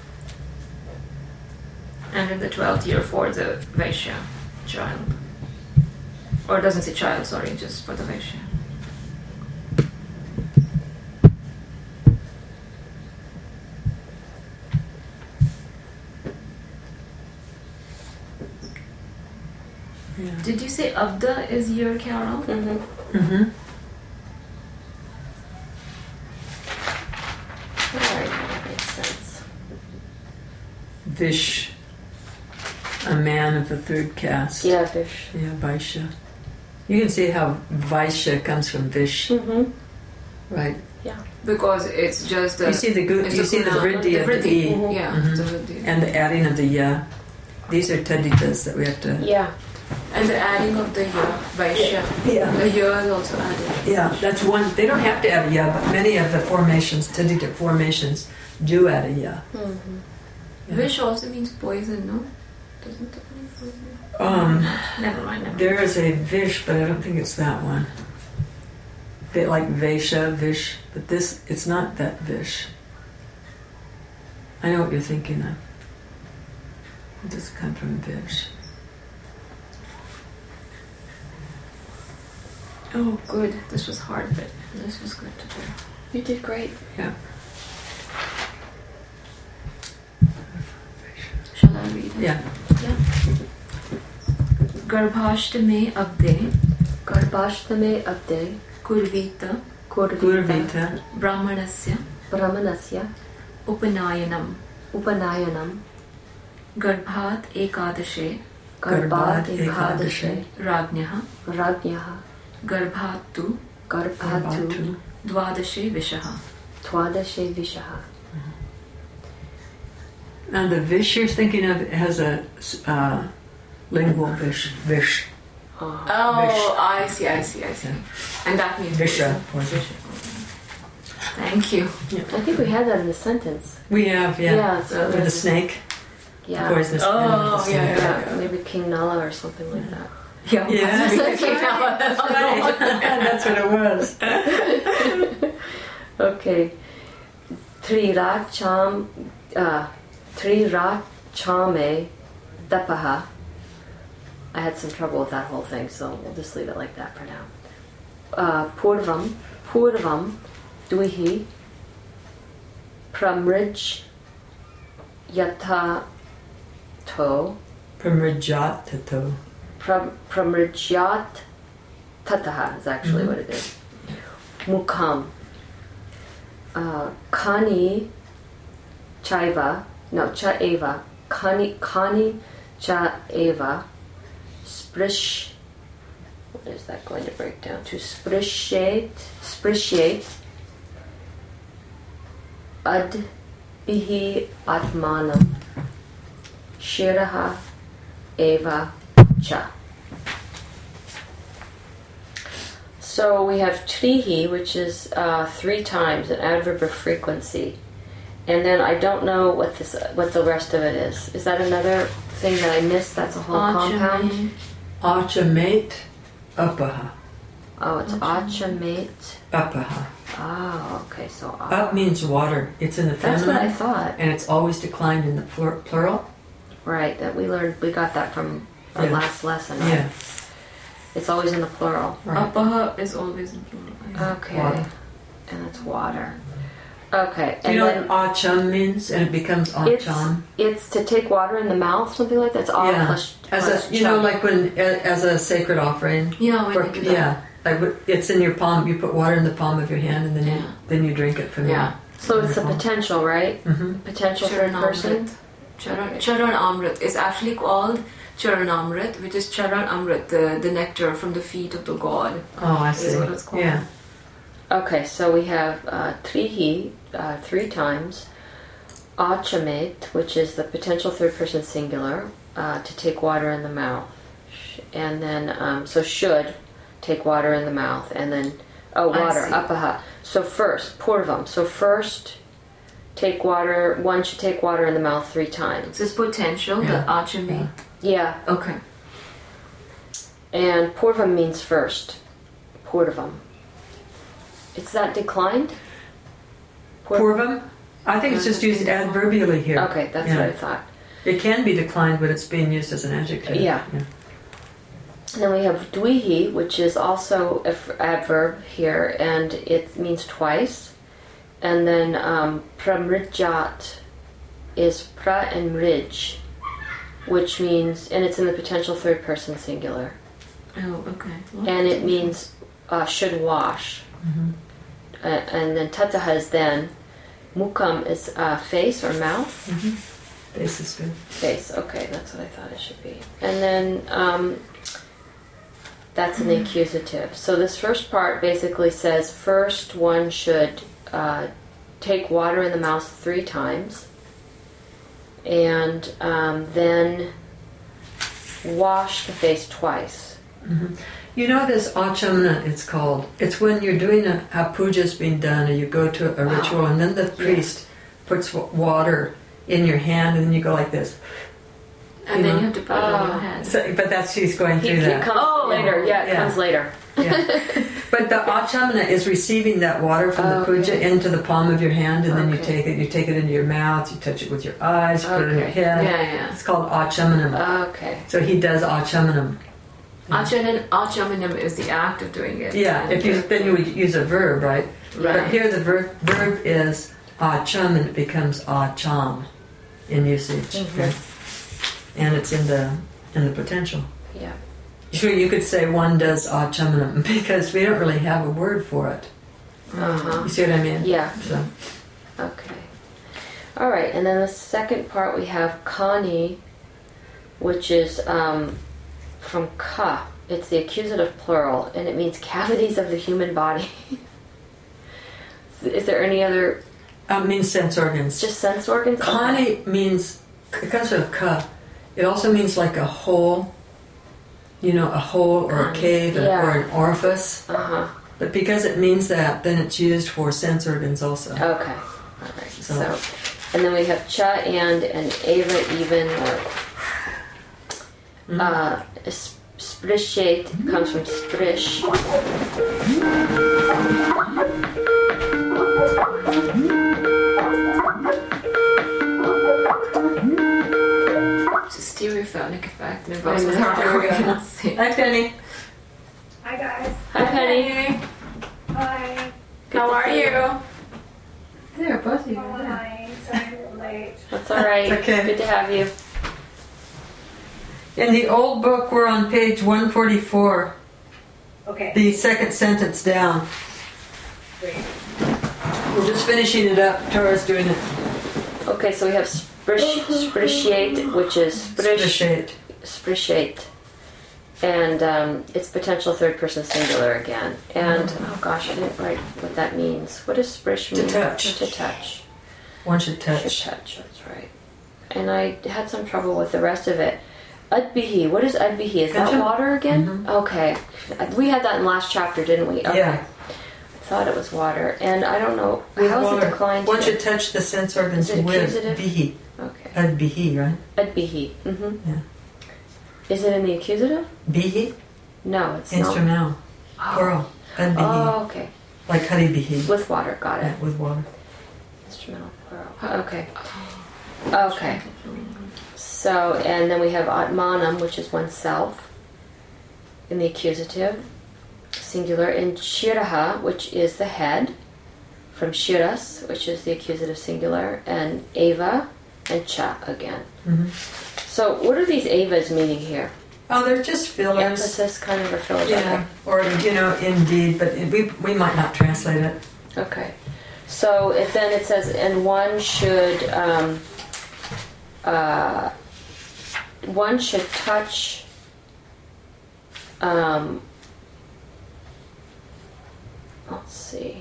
And in the twelfth year for the Vaishya child. Or it doesn't say child, sorry, just for the Vaishya. Yeah. Did you say Abda is your Carol? Mhm. Mm-hmm. Alright, that makes sense. Vish, a man of the third caste. Yeah, Vish. Yeah, Vaishya. You can see how Vaishya comes from Vish, Mm-hmm. right? Because it's just the. You see the gu- it's you see the puna- vriddhi of the vriddhi. e, Mhm. Yeah, Mhm. the vriddhi. and the adding of the ya. These are taditas that we have to. Yeah. And the adding of the ya, Vaishya. Yeah. The ya is also added. Yeah, that's one. They don't have to add a ya, but many of the formations, tadita formations, do add a ya. Mm-hmm. Yeah. Vish also means poison, no? Doesn't it mean poison? Um, Never mind, never mind. there is a vish, but I don't think it's that one. They like Vaishya, Vish, but this, it's not that Vish. I know what you're thinking of. It does come from Vish. Oh, good. This was hard, but this was good to do. You did great. Yeah. Shall I read it? Yeah. Garbhashtame abde Garbhashtame abde kurvita kurvita Gurvita, brahmanasya brahmanasya upanayanam upanayanam garbhat ekadashe garbhat Garbhat ekadashe rajnyaha rajnyaha garbhatu garbhatu Garbhatu, dvadashe vishaha. twadashe vishaha. Now the Vish you're thinking of has a uh, lingual Vish. Vish. Oh. Oh, I see, I see, I see. And that means Visha. Visha. Thank you. I think we had that in the sentence. We have, yeah. Yeah, it's With the snake. Yeah. Poisonous Oh, venom of the yeah, snake. yeah. Yeah, maybe King Nala or something like that. Yeah, Yeah. that's right. That's right. That's what it was. Okay. Triracham uh Trirachame Dapaha. I had some trouble with that whole thing, so we'll just leave it like that for now. Uh, Purvam Purvam Dvihi Pramrij Yata To Pramrajat tato. Pram, Pramrijyat Tataha is actually Mhm. what it is. Mukham. Uh, Kani Chaiva. No, Cha Eva. Kani Kani Cha Eva. Sprish. What is that going to break down to? Sprishate. Sprishate. Ad Bihi Atmanam. Shiraha Eva Cha. So we have trihi, which is uh, three times an adverb of frequency, and then I don't know what this, what the rest of it is. Is that another thing that I missed? That's a whole compound. Achame. Achamate upaha. Oh, it's Achame. achamate. Upaha. Oh, okay. So Up means water. It's in the that's what I feminine, thought. and it's always declined in the plur- plural. Right, that we learned, we got that from our Yeah. last lesson, right? Yeah. It's always in the plural. Right. Apaha is always in plural. Okay. Water. And it's water. Okay. Do And you know then what acham means? And it becomes it's, acham. it's to take water in the mouth, something like that. It's ah Yeah. plus, As plus a, you know, chum. like when a- as a sacred offering. Yeah, when For, you do that. yeah, like w- it's in your palm. You put water in the palm of your hand, and then you Yeah. then you drink it from Yeah. So it's the potential, right? Mm-hmm. Potential third person. Charanamrit. Charan, Charan Amrit is actually called Charan Amrit, which is Charan Amrit, the, the nectar from the feet of the god. Oh, I Is see. what it's called. Yeah. Okay, so we have uh, trihi, uh, three times. Achamet, which is the potential third person singular, uh, to take water in the mouth. Sh- And then, um, so should take water in the mouth. And then, oh, I water, see. apaha. So first, purvam. So first, take water, one should take water in the mouth three times. So it's potential, Yeah. the achami. Yeah, Okay. and purvam means first. Purvam. Is that declined? Pur- Purvam. I think it's just used adverbially here. Okay, that's Yeah. what I thought. It can be declined, but it's being used as an adjective. Yeah. And then we have dvihi, which is also an adverb here, and it means twice. And then um, pramrijat is pra and rij, which means, and it's in the potential third person singular. Oh, okay. What? And it means uh, should wash. Mm-hmm. Uh, and then tataha is then. Mukam is uh, face or mouth. Mm-hmm. This is good. Face, okay, that's what I thought it should be. And then um, that's in the accusative. So this first part basically says first one should uh, take water in the mouth three times, and um, then wash the face twice. Mm-hmm. You know this achamana, it's called. It's when you're doing a, a puja's being done, or you go to a Wow. ritual, and then the priest puts w- water in your hand, and then you go like this. And You then know? you have to put it on Oh. your head. So, but that's she's going He, through he that. comes Oh, later, yeah, it yeah. comes later. Yeah. But the achamana is receiving that water from the Okay. puja into the palm of your hand, and then you Okay. take it. You take it into your mouth. You touch it with your eyes. You put it in your Okay. head. Yeah, yeah. It's called achamanam. Okay. So he does achamanam. Acharan, achamanam is the act of doing it. Yeah. If you then you would use a verb, right? But Right. here the verb verb is acham, and it becomes acham in usage, Mhm. okay? And it's in the in the potential. Yeah. Sure, you could say one does achamanam because we don't really have a word for it. Uh-huh. You see what I mean? Yeah. So, Okay. All right, and then the second part we have kani, which is um, from ka. It's the accusative plural, and it means cavities of the human body. Is there any other, uh, means sense organs. just sense organs? Okay. Kani means, it comes from ka. It also means like a hole, you know, a hole or a Kani, cave or- yeah. or an orifice. Uh-huh. But because it means that, then it's used for sense organs also. Okay. All right. So, So- and then we have cha and and ava even or Mm. uh, sp- sprishate comes from sprish. It's a stereophonic effect. Maybe I also know. our There we go. frequency. Hi, Penny. Hi guys. Hi, Penny. Hi. Good How to are see you? There, both of you. Oh, hi. Sorry I'm a little late. That's all right. Okay. Good to have you. In the old book, we're on page one forty-four, Okay. the second sentence down. Great. We're just finishing it up. Tara's doing it. Okay, so we have sprish, sprishate, which is sprish, Sprishate. sprishate, and um, it's potential third person singular again. And oh gosh, I didn't write what that means. What does sprish To mean? touch. To touch. One should Should touch. touch. That's right. And I had some trouble with the rest of it. Adbihi. What is adbihi? Is that Gotcha. water again? Mhm. Okay. We had that in last chapter, didn't we? Okay. Yeah. I thought it was water, and I don't know With how is water. it declined. One here? should touch the sense organs Is it with accusative? bihi. Okay. Ad bihi, right? Adbihi. Mm-hmm. Yeah. Is it in the accusative? Bihi? No, it's not. Instrumental. Plural. Ad bihi. Oh, okay. Like hari bihi. With water. Got it. Yeah, with water. Instrumental plural. Okay. Okay. So, and then we have atmanam, which is oneself, in the accusative, singular, and shiraha, which is the head, from shiras, which is the accusative singular, and eva, and cha again. Mm-hmm. So, what are these evas meaning here? Oh, they're just fillers. Emphasis, kind of, or fillers? Yeah, or, you know, indeed, but it, we, we might not translate it. Okay. So it, then it says, and one should um, uh, one should touch um, let's see.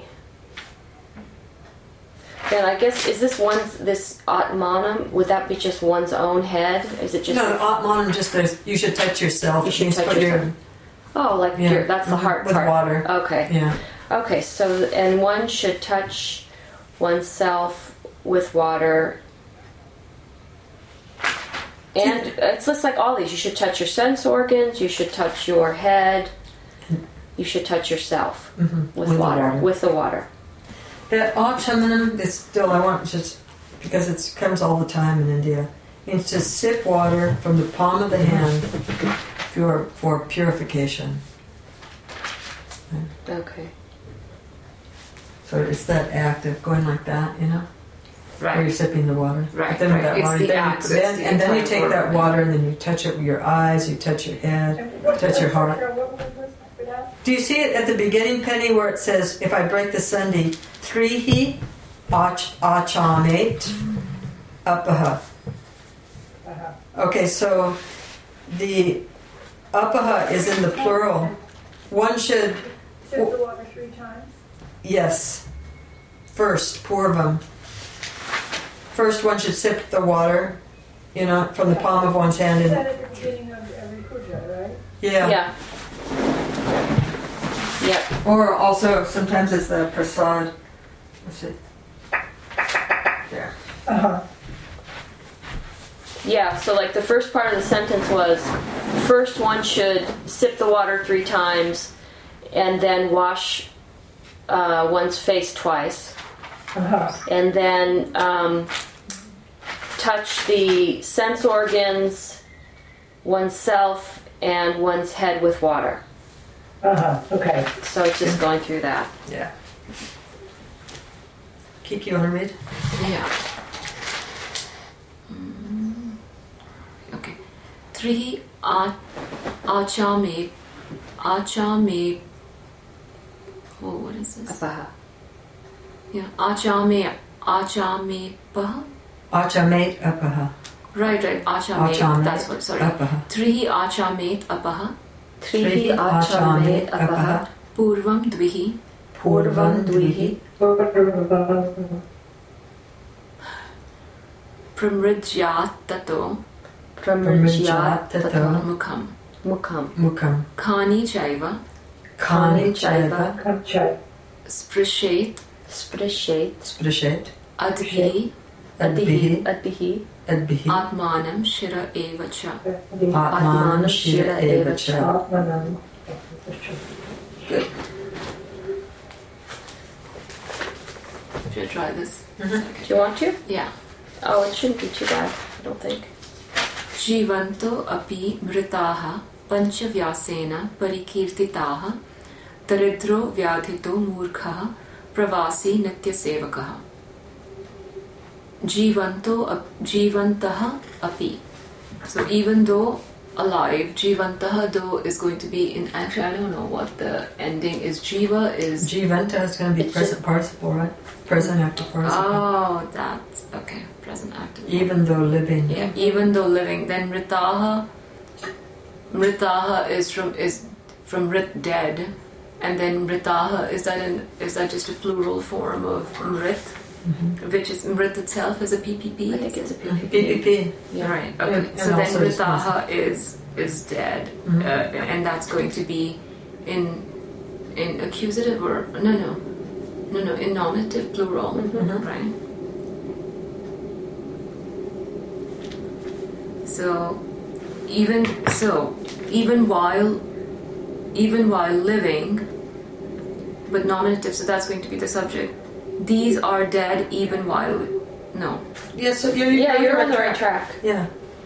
Then I guess, is this one's, this atmanam, would that be just one's own head? Is it just... No, atmanam just there's, you should touch yourself. You should Means touch put your- yourself. Oh, like Yeah. your, that's the Mhm. heart With part. water. Okay. Yeah. Okay, so, and one should touch oneself with water. And it's just like all these. You should touch your sense organs, you should touch your head, you should touch yourself Mhm. with, With the water, water. with the water. That achamanam, that's still, I want just, because it comes all the time in India, means to sip water from the palm of the hand for, for purification. Okay. So it's that act of going like that, you know? Where you're Right. sipping the water. Right, But then with right. that It's water, the then, act, so then- it's the and then you entire take that organ. water and then you touch it with your eyes, you touch your head. And what- Touch your what's heart. the- What what was for that? Do you see it at the beginning, Penny, where it says, if I break the sandhi, trihi ach achamate apaha. Uh-huh. Okay, so the apaha is in the plural. One should, Sip the water three times? yes, first, purvam. First one should sip the water, you know, from the palm of one's hand. Is And, that at the beginning of every puja, right? yeah. Yeah. Yep. Or also, sometimes it's the prasad. Let's see. There. Uh-huh. Yeah, so like the first part of the sentence was, first one should sip the water three times and then wash uh, one's face twice. Uh-huh. And then um, touch the sense organs, oneself, and one's head with water. Uh-huh. Okay. So it's just going through that. Yeah. Kiki, you want to read? Yeah. Mm. Okay. Three a- achame, achame. Oh, what is this? Apaha. Yeah, achame, achame paha. Achamate apaha. Right, right. Achame. Achamate That's what. Sorry. apaha. Three achame apaha. Trihi achamate apaha. Purvam dvihi. Purvam dvihi. Pramridyat tato Pramridyat tato. tato. mukham. Mukham. Mukham. Khani chaiva. Kani chaiva. Kamcha. Sprishet. Sprishet. Sprishet. Adhi. Adbihi. Adbihi. Adbihi. Adbihi. Atmanam shira eva cha. Atman shira eva cha. Atmanam. Good. Should I try this? Do you want to? Yeah. Oh, it shouldn't be too bad, I don't think. Jivanto api mritaha panchavyasena parikirtitaha daridro vyadhito murkhaha pravasi nityasevakaha. Jivanto ap- jivantaha api. So even though alive, jivantaha though is going to be in, actually I don't know what the ending is. Jiva is Jivanta is going to be It's present participle, right? Present active participle. oh that's okay, present active. Even though living. Yeah, even though living. Then mritaha, mritaha is from is from mrit, dead, and then mritaha is that an is that just a plural form of mrit, Mhm. which is mrit itself is a P P P. I think it's a P P P. P P P. Yeah. Right. Okay. And- so and then also it's mritaha is is dead, Mhm. uh, and that's going to be in in accusative or no no no no in nominative plural, Mhm. right? So even so even while even while living, but nominative, so that's going to be the subject. These are dead even while no. Yeah, so you're, Yeah, you're on on the right track. Yeah.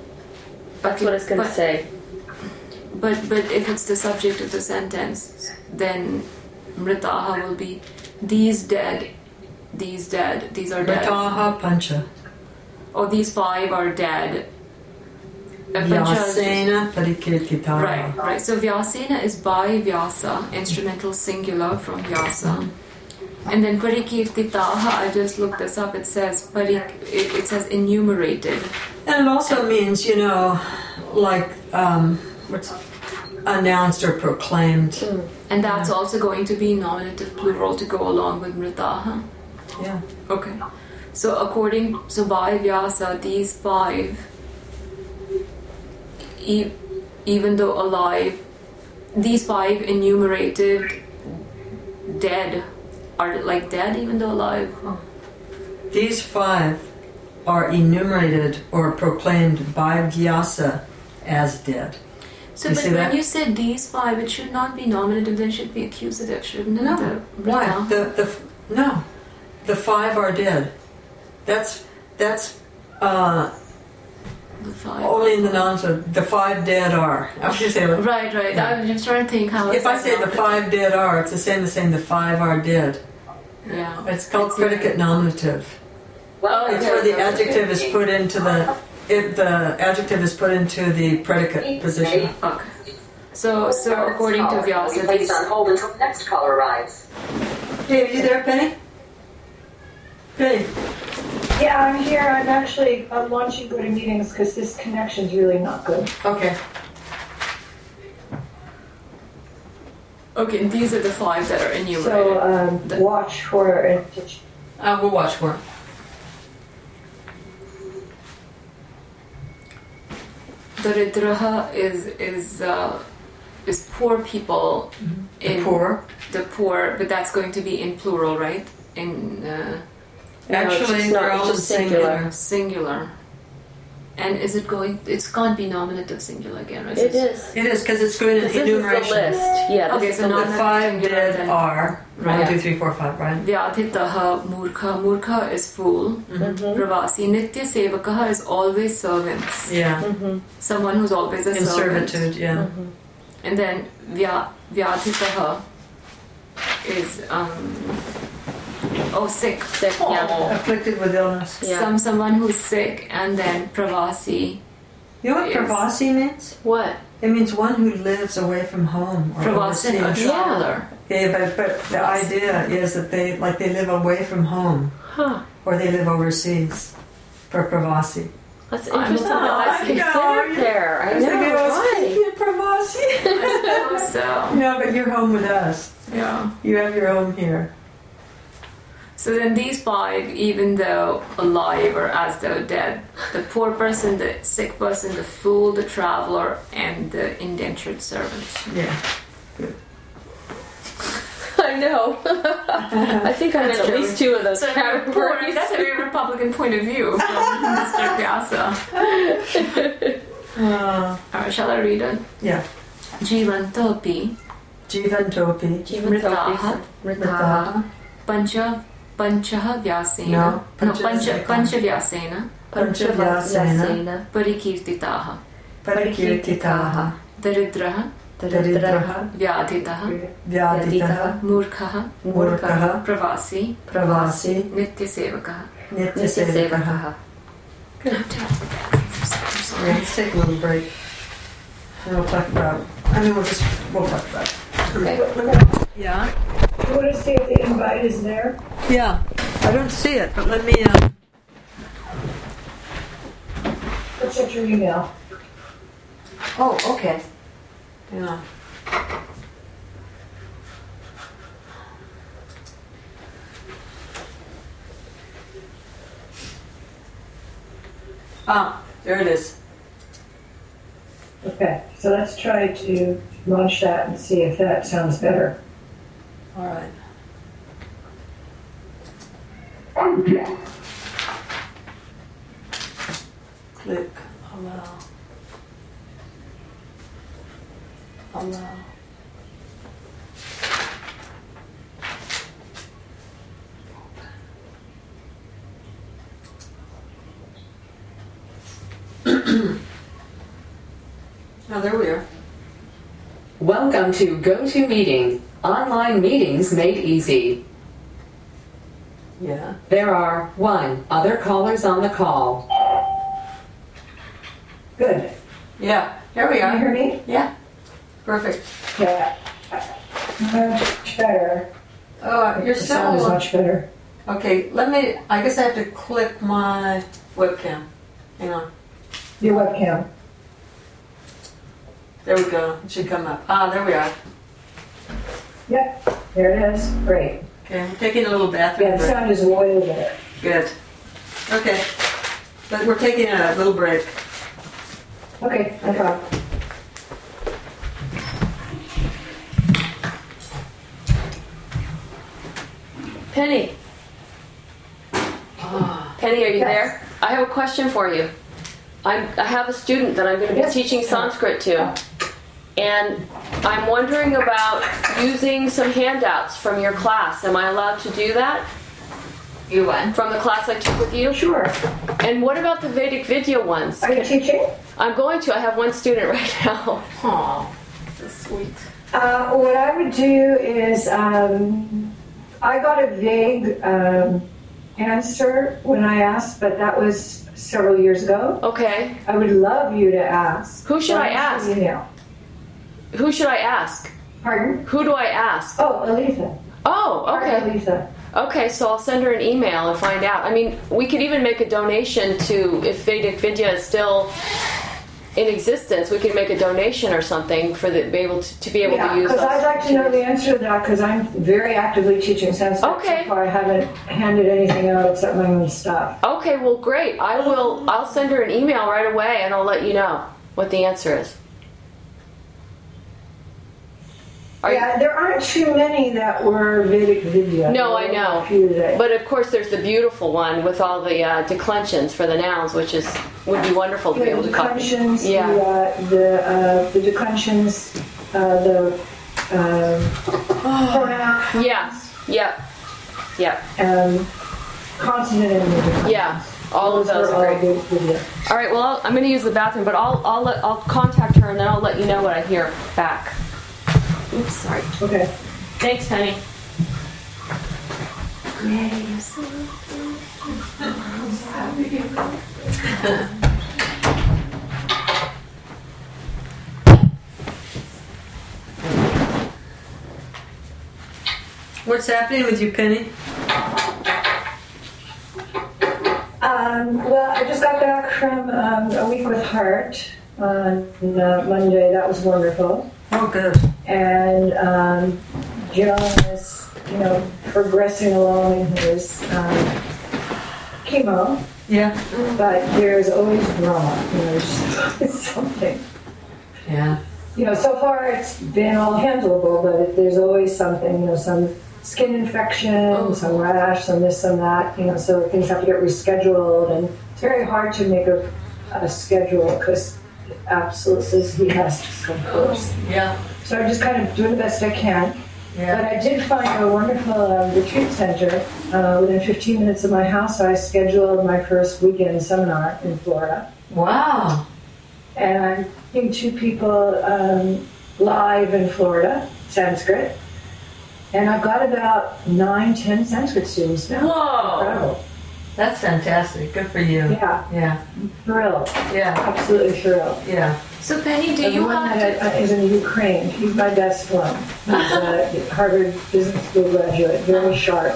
That's Okay, what it's going to but- say. But but if it's the subject of the sentence, then mritaha will be these dead, these dead, these are dead. Mritaha pancha. Or these five are dead. Uh, pancha is- Vyasena parikirtitaha. Right, right. So Vyasena is by Vyasa, instrumental singular from Vyasa. And then Parikirtitaha, I just looked this up, it says parik, it, it says enumerated. And it also means, you know, like um, what's announced or proclaimed. And that's also going to be nominative plural to go along with Mritaha. Yeah. Okay. So according, so by Vyasa, these five, e- even though alive, these five enumerated dead are like dead even though alive. These five are enumerated or proclaimed by Vyasa as dead. So You but see when that? you said these five, it should not be nominative, then it should be accusative, shouldn't it? No. The Why? Mritaha. The the no, the five are dead. That's that's uh, The five. only in the nominative. The five dead are. I was just saying. Right, right. Yeah. I'm just trying to think how. If it's I like say the nominative. five dead are, it's the same as saying the five are dead. Yeah. It's called predicate nominative. Well, It's where the adjective is put into the it, the adjective is put into the predicate position. Okay. So, so according to Vyasa, Will be these. placed on hold until the next caller arrives. Hey, are you there, Penny? Penny. Yeah, I'm here. I'm actually uh, launching go to meetings because this connection's really not good. Okay. Okay, these are the five that are enumerated. So um, The- watch for it. Uh, we'll watch for it. Daridraha is is uh, is poor people The in poor. the poor, but that's going to be in plural, right? In uh, No, it's Actually, just not- they're it's all just singular. singular. And is it going? It can't be nominative singular again, right? It is. It is because it's going in This is the enumeration. list. Yeah, this Okay, is so the not- The list. five Singular dead then. are Right. one, two, three, four, five, right? Vyadhitaha murkha. Murkha is fool. Mm-hmm. Pravasi. Nitya sevakaha is always servants. Yeah. Someone who's always a In servant. servitude, yeah. And then vya, vyadhitaha is um oh sick. Sick, yeah. Afflicted with illness. Yeah. Some someone who's sick, and then pravasi. You know what Yes. pravasi means? What? It means one who lives away from home or Pravasi, a overseas. traveler. Yeah, but, but the idea is that they like they live away from home Huh. or they live overseas for pravasi. That's I'm interesting. not- that that's I know, considered you- there. I was thinking I know. was Right. thinking pravasi. So No, but you're home with us. yeah. You have your home here. So then these five, even though alive or as though dead, the poor person, the sick person, the fool, the traveler, and the indentured servant. Yeah. I know. I think I'm in That's at true. least two of those So if you're poor, categories. that's a very Republican point of view from Mister Vyasa. Uh, Alright, shall I read it? yeah. Jivantopi Jivantopi. Mritaha Mritaha. Pancha Panchaha Vyasena. No, no Pancha Pancha is Pancha Vyasena Panchavyasena. Parikirtitaha. Parikirtitaha. Daridraha Daridraha. Vyadhitaha Vyaditaha. Murkhaha Murkaha. Pravasi Pravasi. Nitya Sevakaha. Nitya Sevakaha. I'm terrible at that. I'm sorry. Yeah, let's take a little break. And we'll talk about I mean we'll just we'll talk about it. Okay. Yeah. You want to see if the invite is there? Yeah. I don't see it, but let me uh Go check your email. Oh, okay. Yeah. Ah, there it is. Okay, so let's try to launch that and see if that sounds better. All right. Click allow. Allow. Oh, there we are. Welcome to GoToMeeting, online meetings made easy. Yeah. There are one other callers on the call. Good. Yeah. Here we Can you are. hear me? Yeah. Perfect. Yeah. Much better. Oh, you're The sound is still. much better. Okay, let me. I guess I have to click my webcam. Hang on. Your webcam. There we go. It should come up. Ah, there we are. Yep. There it is. Great. Okay, I'm taking a little bathroom Yeah, the break. sound is way better. Good. Okay. But we're taking a little break. Okay, no problem. Penny. Penny, are you Yes. there? I have a question for you. I'm, I have a student that I'm going to be Yes. teaching Sanskrit to, and I'm wondering about using some handouts from your class. Am I allowed to do that? You won. From the class I took with you? Sure. And what about the Vedic Vidya ones? Are you teaching? I'm going to. I have one student right now. Aw, so sweet. Uh, what I would do is, um, I got a vague um, answer when I asked, but that was several years ago. Okay. I would love you to ask. Who should I Why don't ask? you Email. Who should I ask? Pardon? Who do I ask? Oh, Aletha. Oh, okay. Aletha. Okay, so I'll send her an email and find out. I mean, we could even make a donation to, if Vedic Vidya is still in existence, we could make a donation or something for the be able to, to be able Yeah, to use because those. I'd like to know the answer to that because I'm very actively teaching Sanskrit. Okay. So far I haven't handed anything out except my own stuff. Okay, well, great. I will. I'll send her an email right away, and I'll let you know what the answer is. Are Yeah, there aren't too many that were Vedic Vidya. No, I There were know. a few that- But of course, there's the beautiful one with all the uh, declensions for the nouns, which is would be wonderful to be Yeah, able the to copy. declensions, Yeah. the, uh, the, uh, the declensions, uh, the um, pronouns, Yeah. Yeah. Yeah. um, consonant and the declensions. Yeah. All of those are are all great. Vedic Vidya. All right. Well, I'll, I'm going to use the bathroom, but I'll I'll let, I'll contact her and then I'll let you know what I hear back. Oops, sorry. Okay. Thanks, Penny. What's happening with you, Penny? Um, well, I just got back from um, a week with Heart on uh, Monday. That was wonderful. Oh, good. And um, John is, you know, progressing along in his um, chemo, Yeah. but there's always drama. You know, there's always something. Yeah. You know, so far it's been all handleable, but there's always something. You know, some skin infection, Oh. some rash, some this, some that. You know, so things have to get rescheduled, and it's very hard to make a, a schedule because absolutely says he has to come first. Yeah. So I'm just kind of doing the best I can. But Yeah. I did find a wonderful uh, retreat center uh, within fifteen minutes of my house. So I scheduled my first weekend seminar in Florida. Wow. And I'm meeting two people um, live in Florida, Sanskrit. And I've got about nine, ten Sanskrit students now. Whoa. Incredible. That's fantastic. Good for you. Yeah, Yeah. thrilled. Yeah. Absolutely thrilled. Yeah. So Penny, do And the you one have that to? I- is in Ukraine. He's my best one. He's a Harvard Business School graduate, very sharp.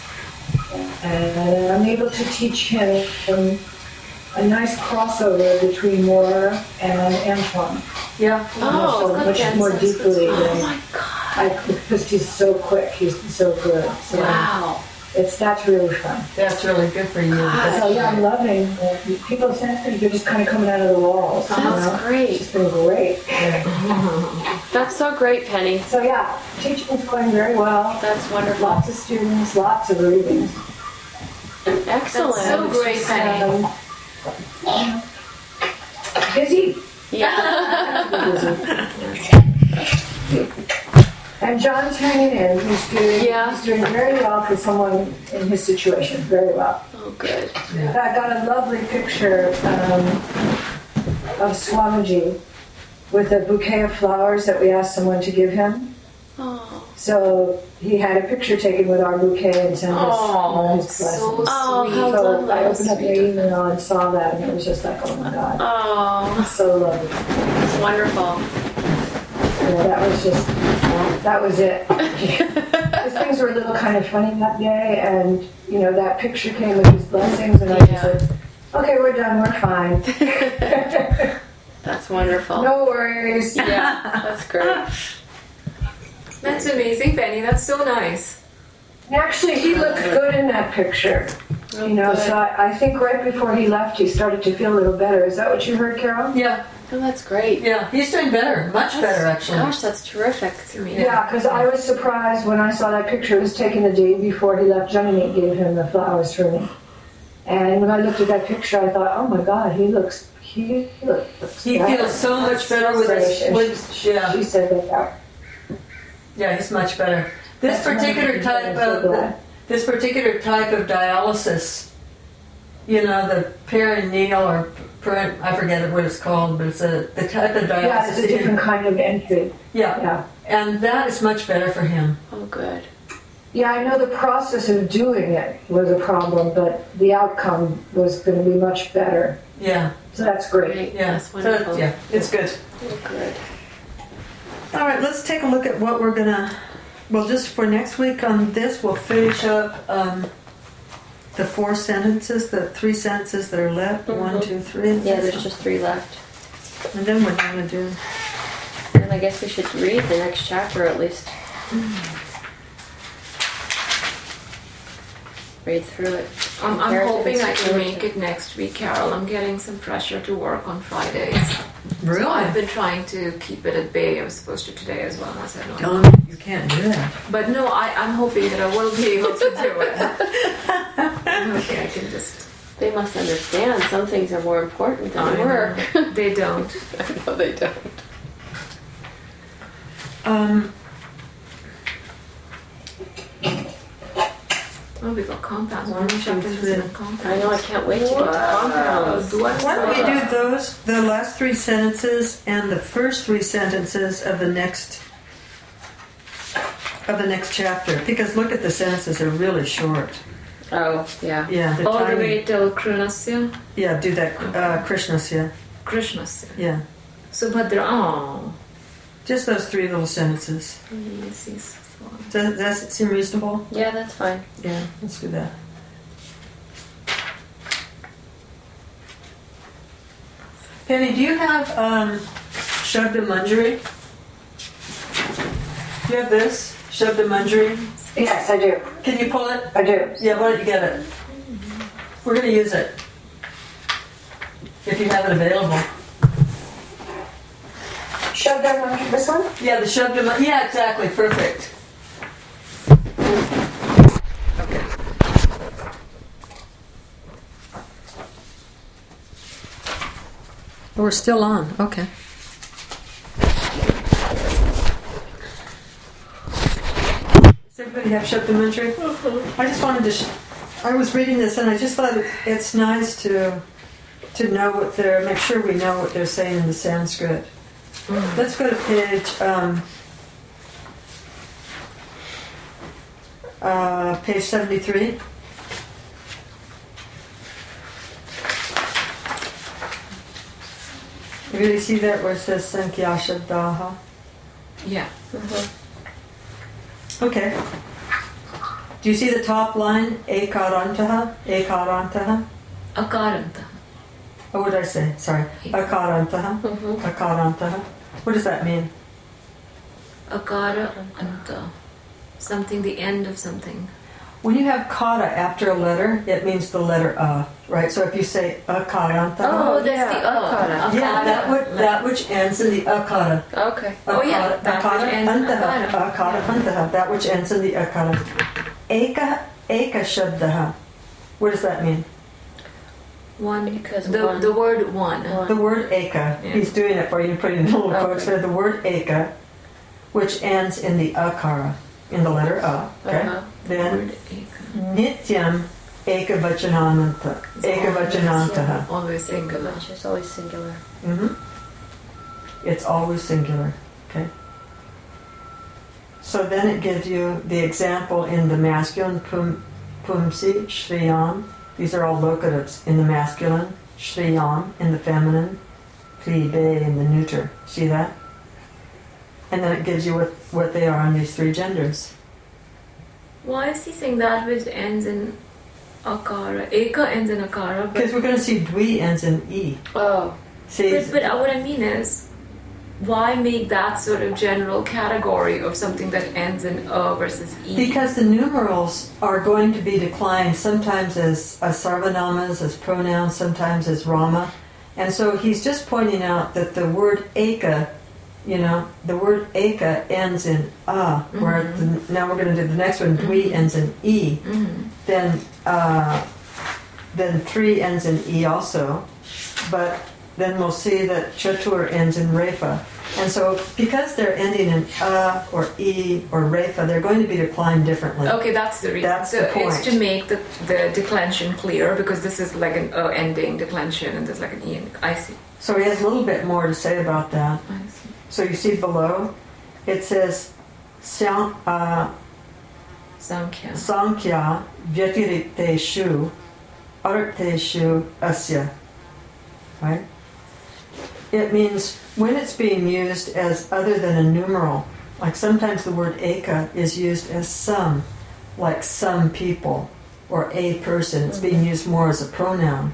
And I'm able to teach him um, a nice crossover between Moore and Antoine. Yeah. Oh, so much good. more Sounds deeply good. Oh than my God. I, because he's so quick. He's so good. So Wow. it's that's really fun. That's really good for you. That's So yeah, I'm loving uh, people in Sanskrit. They're just kind of coming out of the walls. you That's know? great. It's been great. That's so great, Penny. So yeah, teaching's going very well. That's wonderful. Lots of students, lots of readings. Excellent. That's so great, Penny. Um, busy. Yeah. busy. And John's hanging in. He's doing, Yeah. he's doing very well for someone in his situation. Very well. Oh, good. I got a lovely picture um, of Swamiji with a bouquet of flowers that we asked someone to give him. Oh, So he had a picture taken with our bouquet and sent us Oh, his blessings. so Oh, sweet. how So lovely. I opened up my Sweet. email and saw that, and it was just like, oh my God, oh, so lovely. it's wonderful. Yeah, that was just, that was it. Because things were a little kind of funny that day, and you know that picture came with his blessings, and I just Yeah. said, okay, we're done, we're fine. That's wonderful. No worries. Yeah, that's great. That's amazing, Penny. That's so nice. And actually, he looked good in that picture. You know, so I, I think right before he left, he started to feel a little better. Is that what you heard, Carol? Yeah, Oh, that's great. yeah. He's doing better. Much better, actually. Gosh, that's terrific. Yeah, because I was surprised when I saw that picture. It was taken the day before he left. Johnny gave him the flowers for me. And when I looked at that picture, I thought, oh my God, he looks, he looks He better. feels so much better with his, And with, she, yeah, she said that. that yeah, he's much better. This That's particular wonderful. type I'm so of glad. this particular type of dialysis, you know, the perineal or parent, I forget what it's called, but it's a the type of dialysis. yeah, it's a different kind of entry. yeah, Yeah. and that is much better for him. Oh, good. Yeah, I know the process of doing it was a problem, but the outcome was going to be much better. Yeah, So that's great. Great. yeah, That's so, wonderful. yeah, it's good. Oh, good. All right, let's take a look at what we're gonna. Well, just for next week on this, we'll finish up um, the four sentences, the three sentences that are left. Mhm. One, two, three. Yeah, there's just three left. And then what are you gonna do? And I guess we should read the next chapter at least. Read through it. I'm, I'm Comparative hoping I can security. make it next week, Carol. I'm getting some pressure to work on Fridays. Really? So I've been trying to keep it at bay. I was supposed to today as well. and I said no. Tell him you can't do that. But no, I, I'm hoping that I will be able to do it. Okay, I can just. They must understand some things are more important I than know. work. They don't. No, they don't. Um, Oh, we got compounds. One One, two, chapters three. in compounds. I know, I can't wait to get to compounds. What? why don't we do those, the last three sentences and the first three sentences of the next of the next chapter? Because look at the sentences; they're really short. Oh, yeah. Yeah, they're All the tiny. way till Krinasya, Yeah, do that. Uh, Krishnasya. Krishnasya. Yeah, Subhadra. Oh. just those three little sentences. Yes, yes. Does, does that seem reasonable? Yeah, that's fine. Yeah, let's do that. Penny, do you have um, Shabda Manjari? Do you have this? Shabda Manjari? Yes, I do. Can you pull it? I do. Yeah, why don't you get it? We're going to use it. If you have it available. Shove that on this one? Yeah, the Shabda Manjari. Yeah, exactly. Perfect. Okay. We're still on. Okay. Does everybody have Shabda Manjari? I just wanted to. Sh- I was reading this and I just thought it, it's nice to to know what they're. Make sure we know what they're saying in the Sanskrit. Let's go to page. Um, uh, page seventy-three. You really see that where it says Sankhya Shabdaha? Yeah. Okay. Do you see the top line? Ekarantaha? Ekarantaha? Akaranta. Oh, what did I say? Sorry. Akarantaha? Akarantaha. What does that mean? Akara anta. Something, the end of something. When you have kara after a letter, it means the letter a, right? So if you say akarantaha, Oh, that's yeah, the akara. akara. yeah, that would, that which ends in the akara. Okay. Oh, yeah, that which ends in Akara, akara. akara, antaha, that which ends in the akara. Eka, eka shabdaha. What does that mean? One. Because the, one. the word one. One. The word eka. Yeah. He's doing it for you, putting in little quotes Okay. there. The word eka, which ends in the akara, in the letter a. Okay. Uh-huh. Then Word eka. nityam eka vachanananta. Eka vachanantaha. Always singular. Which is always singular. Mm-hmm. It's always singular. Okay. So then it gives you the example in the masculine, pum, pumsi, shriyam. These are all locatives in the masculine, shriyam in the feminine, plibe in the neuter. See that? And then it gives you what, what they are on these three genders. Why is he saying that which ends in akara? Eka ends in akara. Because we're going to see dwi ends in e. Oh. See, But, but what I mean is, why make that sort of general category of something that ends in a versus e? because the numerals are going to be declined sometimes as, as sarvanamas, as pronouns, sometimes as rama. And so he's just pointing out that the word eka, you know, the word eka ends in a, where Mhm. the, now we're going to do the next one, dwi ends in e. Mhm. Then, uh, then three ends in e also. But then we'll see that chatur ends in refa. And so because they're ending in a or e or refa, they're going to be declined differently. Okay, that's the reason. That's so the point. it's to make the, the declension clear, because this is like an uh, ending declension and there's like an e. I see. So he has a little bit more to say about that. I see. So you see below, it says Syam- uh, Sankhya. Sankhya Vyatirikteshu Arteshu Asya. Right? It means when it's being used as other than a numeral, like sometimes the word eka is used as some, like some people or a person. It's being used more as a pronoun.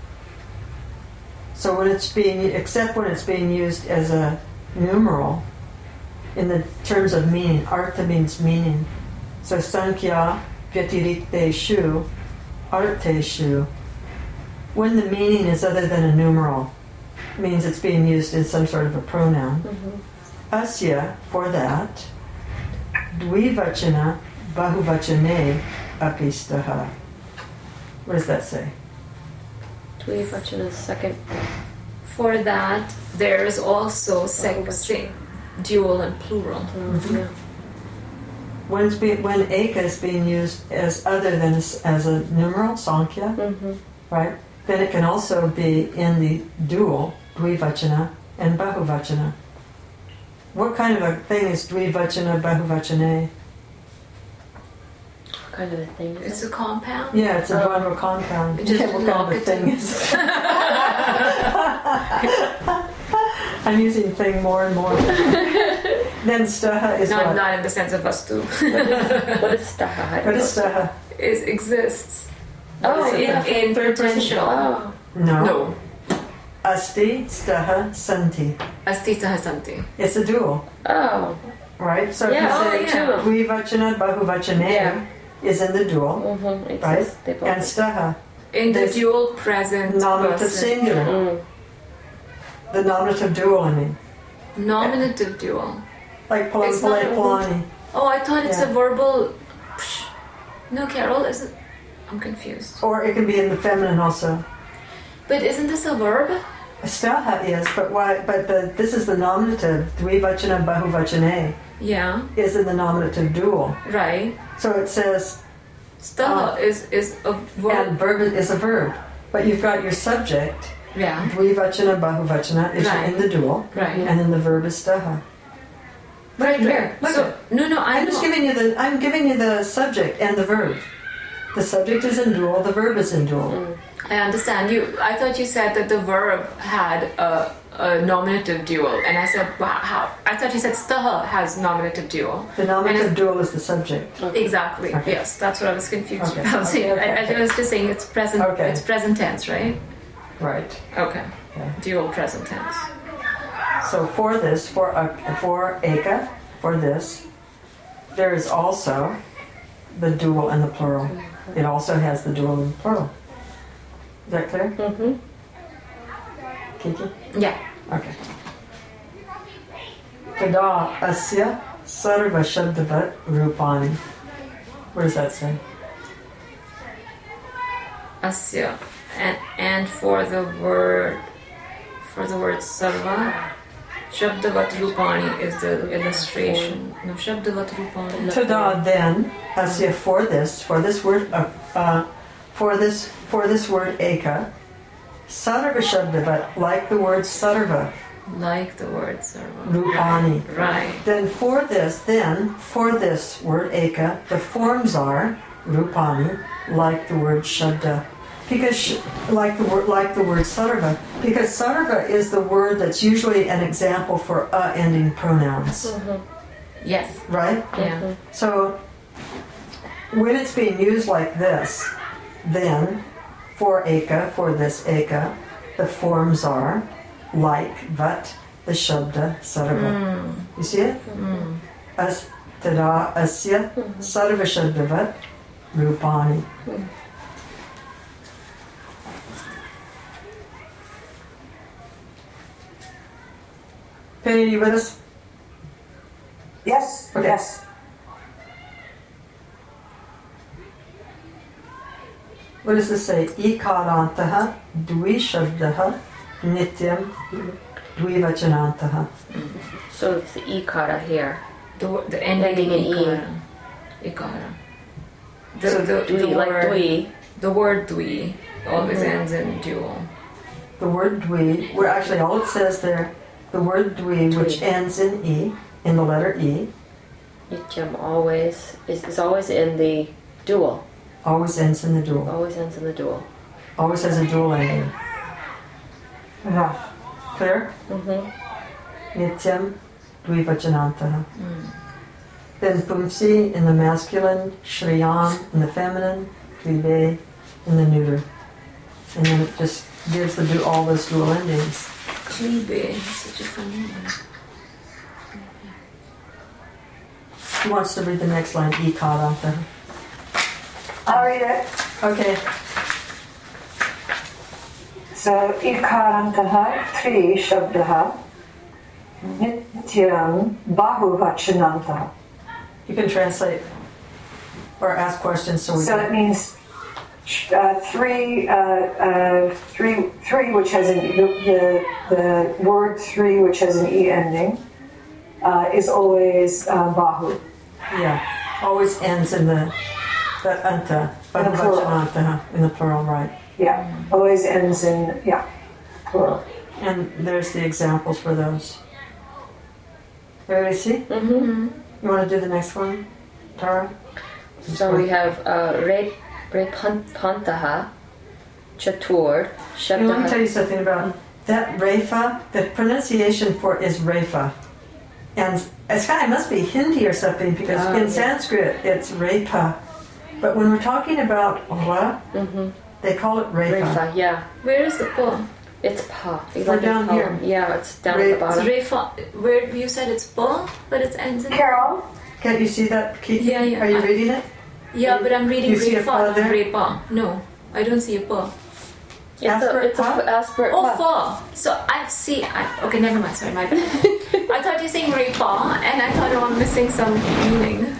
So when it's being, except when it's being used as a numeral, in the terms of meaning, artha means meaning. So sankhya vyatirikteshu arteshu. When the meaning is other than a numeral, means it's being used in some sort of a pronoun. Mm-hmm. Asya, for that, dvivachana bahuvachane apistaha. What does that say? Dvivachana second. For that, there is also sec- Bahuvachana. sing, dual and plural. Mm-hmm. Yeah. When, it's be, when eka is being used as other than as, as a numeral, sankhya, Mm-hmm. right? Then it can also be in the dual, dvivachana and bahuvachana. What kind of a thing is dvivachana bahuvachane? What kind of a thing is It's it? a compound. Yeah, it's a Oh. kind of a compound. It just Yeah, what kind of a locative. thing is I'm using thing more and more. Then staha is Not, what? not in the sense of vastu. What is staha? What is staha? It exists. Oh, in, yeah. in Third person. potential. Oh. No. No. Asti, staha, santi. Asti sahasanti. It's a dual, Oh. right? So Yeah, if you say oh, yeah. dvivachana bahuvachane Yeah. is in the dual, Mm-hmm. It right? says they both. And staha, In the There's dual present nominative person. singular. Mm. The nominative dual, I mean. Nominative dual. Like Palan It's not Palai a- Palani. Oh, I thought it's Yeah. a verbal. Psh. No, Carol, isn't. I'm confused. Or it can be in the feminine also. But isn't this a verb? Staha is, but why? But the, this is the nominative. Dvivachana bahuvachane Yeah, is in the nominative dual. right. So it says, Staha Uh, is is a and verb. verb is a verb. But you've got your subject, Yeah, dvivachana bahuvachana, is Right. in the dual, right. and then the verb is staha. Right, Here, right. look So at- no, no, I I'm just know. giving you the. I'm giving you the subject and the verb. The subject is in dual. The verb is in dual. Mm. I understand you. I thought you said that the verb had a, a nominative dual, and I said, wow, how? I thought you said staha has nominative dual. The nominative And dual is the subject. Exactly. Okay. Yes, that's what I was confused Okay, about. okay, okay, I, I was just saying it's present. Okay. It's present tense, right? Right. Okay. Okay. Dual present tense. So for this, for uh, for eka, for this, there is also the dual and the plural. It also has the dual and the plural. Is that clear, Mm-hmm. Kiki? Yeah. Okay. Kada asya sarva shabdavat rupani. What does that say? Asya. And and for the word for the word sarva, Shabdavat Rupani is the illustration. No, Shabdavat Rupani. Tada then asya for this for this word uh, uh, for this for this word eka sarva shabdavat like the word sarva Like the word sarva. Rupani. Right. Then for this, then for this word eka, the forms are rupani, like the word shabda, because sh- like the word like the word sarva, because sarva is the word that's usually an example for a ending pronouns, Yes. right? Yeah. So when it's being used like this, then for eka, for this eka, the forms are like vat, the shabda sarva. You see it? As tada asya sarva shabdavat rupani. Penny, are you with us? Yes, Okay. yes. What does this say? Ikarantaha dvishabdaha nityam dvivachanantaha. So it's the ikara here. The, wo- the ending, Ending in in E. ikara. Ikara. The, So the, the, Dwi, like word, dwi. the word dwi always Mhm. ends in dual. The word dvi, where actually all it says there, the word dvi, which Dvi. ends in E, in the letter E, Nityam always is, is always in the dual. always ends in the dual. Always ends in the dual. Always has a dual ending. Uh-huh. Clear? Mm-hmm. Nityam dvivachanantaha. Then pumsi in the masculine, shriyam in the feminine, dvive in the neuter. And then it just gives the du- all those dual endings. Klibe. Such a funny one. Who wants to read the next line? Ikaranta. I'll read it. Okay. So, ikarantaha tri shabdaha nityam bahuvachanantaha. You can translate or ask questions so we So can. it means uh, three, uh, uh, three, three, which has an the, the the word three, which has an e ending, uh, is always uh, bahu. Yeah. Always ends in the the anta. In the plural. Bahuvachanantaha, in the plural, right. Yeah, always ends in yeah, plural. And there's the examples for those. Everybody see? Mm-hmm. You want to do the next one, Tara? So we have uh, re repantaha, chatur, And let me tell shabdaha. you something about that refa. The pronunciation for it is refa, and it's kind of must be Hindi or something because Oh, in yeah. Sanskrit it's repa, but when we're talking about ra, Mm-hmm. they call it refa. Refa, yeah. Where is the pa? It's pa. You We're like down pa. here. Yeah, it's down Re- at the bottom. Refa. Where you said it's pa, but it ends in. Carol, Can't you see that, Keith? Yeah, yeah. Are you I- reading it? Yeah, but I'm reading You see a refa, pa not there? repa. No, I don't see a pa. It's a, Aspirate it's a pa? aspirate Oh, pa. fa. So I see. I, okay, never mind. Sorry, my bad. I thought you were saying repa, and I thought I'm missing some meaning.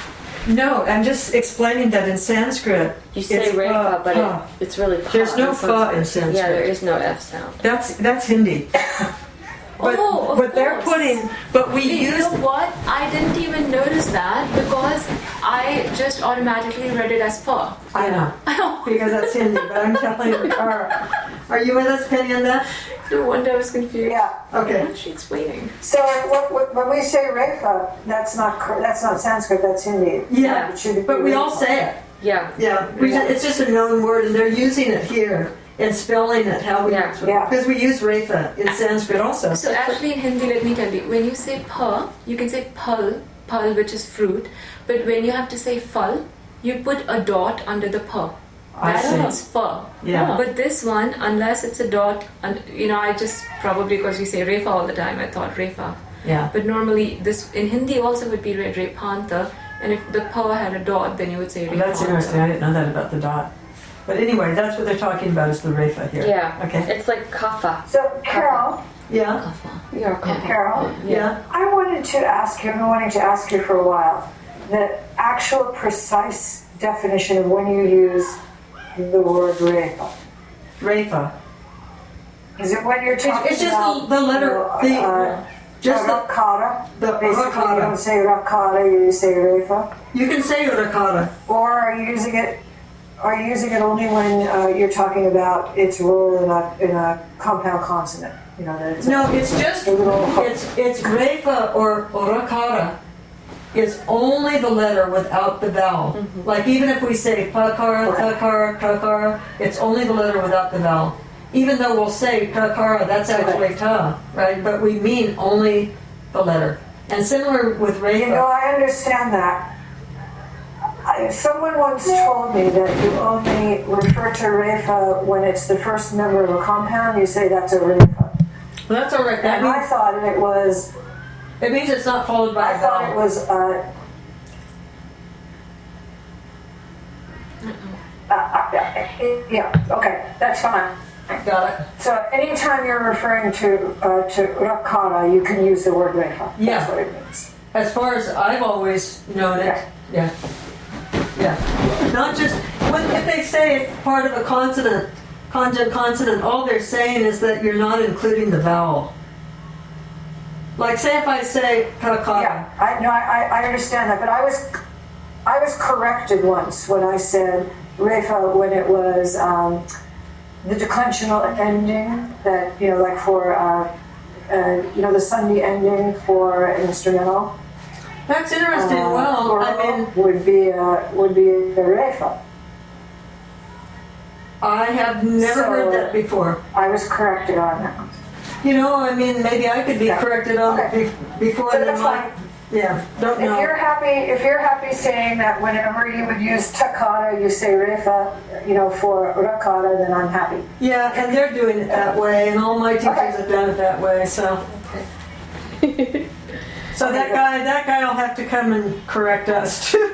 No, I'm just explaining that in Sanskrit. You say it's refa, pa, but pa. it, it's really pa. There's no This fa one's- in Sanskrit. Yeah, there is no F sound. That's that's Hindi. But, Oh, of but they're course. putting, but we You use know what? I didn't even notice that because I just automatically read it as fa. I know. Because that's Hindi, but I'm telling you, Tara. Are you with us, Penny, on that? No wonder I was confused. yeah. Okay. What's she explaining? So what, what, when we say refa, that's not cor- that's not Sanskrit. That's Hindi. Yeah, It should be but we all refa. say it. Yeah. Yeah, we just, it's just a known word, and they're using it here and spelling it how we Yeah. use it. Yeah. Because we use refa in Sanskrit also. So actually in Hindi, let me tell you, when you say pa, you can say pal, pal which is fruit, but when you have to say fal, you put a dot under the pa. I That see. is fa. Yeah. But this one, unless it's a dot, and you know, I just probably because we say refa all the time, I thought refa. Yeah. But normally, this in Hindi also would be read repanta, and if the pa had a dot, then you would say Well, that's interesting. repanta. I didn't know that about the dot. But anyway, that's what they're talking about is the refa here. Yeah. Okay. It's like kafa. So Carol, Yeah. Yeah, kafa. Carol, Yeah. I wanted to ask you. I've been wanting to ask you for a while the actual precise definition of when you use the word refa. Refa. Is it when you're talking It's just about the, the letter, you the know, uh, just the, rakata? the Basically, you rakata. don't say rakata, you say refa. You can say rakata. Or are you using it are you using it only when uh, you're talking about its role in a in a compound consonant? You know, that it's No, a, it's just, a little. it's, it's refa or orakara is only the letter without the vowel. Mm-hmm. Like even if we say pakara, kakara, kakara, it's only the letter without the vowel. Even though we'll say kakara, that's actually ta, right? But we mean only the letter. And similar with refa. You know, I understand that. I, someone once told me that you only refer to refa when it's the first member of a compound. You say that's a refa. Well, that's all right. That And I means, thought it was. it means it's not followed by I a thought it vowel. was. Uh, uh, uh, yeah. Okay, that's fine. Got it? So anytime you're referring to uh, to rakara, you can use the word refa. Yeah. That's what it means. As far as I've always known it, yeah. Yeah. Not just, when, if they say it's part of a consonant, conjugate consonant, all they're saying is that you're not including the vowel. Like, say if I say kakara. Yeah, I no, I, I understand that, but I was I was corrected once when I said refa when it was um, the declensional ending that you know, like for uh, uh, you know the sandhi ending for an instrumental. That's interesting. Uh, well, I oral mean, would be uh, would be the refa. I have never So- heard that before. I was corrected on that. You know, I mean, maybe I could be Yeah. corrected on Okay. it be- before So they that's might. fine. Yeah, don't If you're know. happy, if you're happy saying that whenever you would use takara, you say refa, you know, for rakara, then I'm happy. Yeah, and they're doing it that way, and all my teachers Okay. have done it that way. So, so that guy, that guy will have to come and correct us too.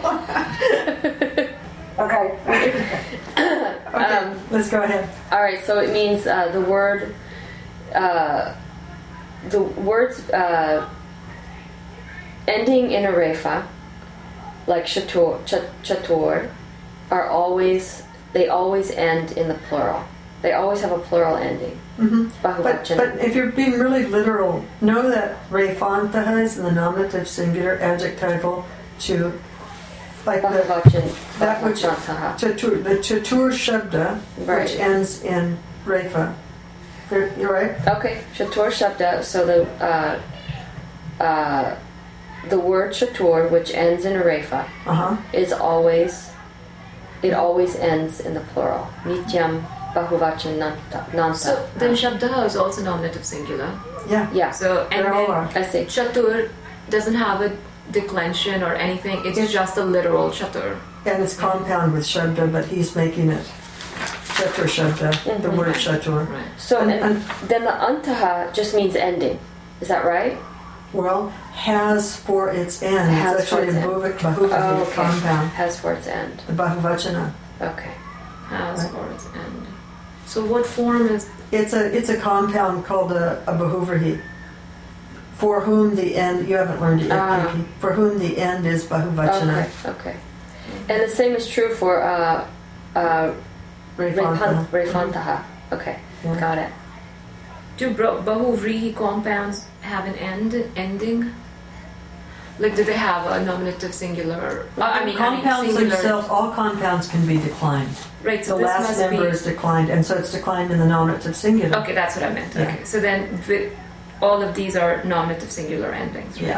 Okay. Okay, Um, let's go ahead. All right, so it means uh, the word, uh, the words uh, ending in a refa, like chatur, ch- chatur, are always, they always end in the plural. They always have a plural ending. Mm-hmm. But, Bahuvachan. but if you're being really literal, know that refantaha is in the nominative singular adjectival chu, like the, Bahuvachan. that which Bahuvachantaha. chatur, the chatur shabda, Right. which ends in refa. You're, you're right. Okay, chatur shabda. So the uh, uh, the word chatur, which ends in a refa, Uh huh. is always, it always ends in the plural. Nityam bahuvachan nanta. nanta. So then Shabda is also nominative singular. Yeah. Yeah, So and They all then are. I see. Chatur doesn't have a declension or anything. It's It's- just a literal Chatur. And it's compound with shabda, but he's making it chatur shabda, the Mm-hmm. word chatur. Right. So And- and, and- then the antaha just means ending. Is that right? Well, has for its end. Has it's for actually its a end. bhuva- bahuvati Oh, okay. compound. Has for its end. The bahuvachana. Okay. Has Right. for its end. So what form is It's a it's a compound called a, a bahuvrahi. For whom the end, you haven't learned it yet, Ah. Kiki. For whom the end is bahuvachana. Okay. Okay. And the same is true for uh, uh, Refantaha. repan- refantaha. Okay. Yeah. Got it. do bro- Bahuvrihi compounds have an end ending? Like, do they have a nominative singular? Uh, I mean, compounds I mean, singular. themselves, all compounds can be declined. Right. The So this last must member be. is declined, and so it's declined in the nominative singular. Okay, that's what I meant. Yeah. Okay, so then the, all of these are nominative singular endings, right? Yeah.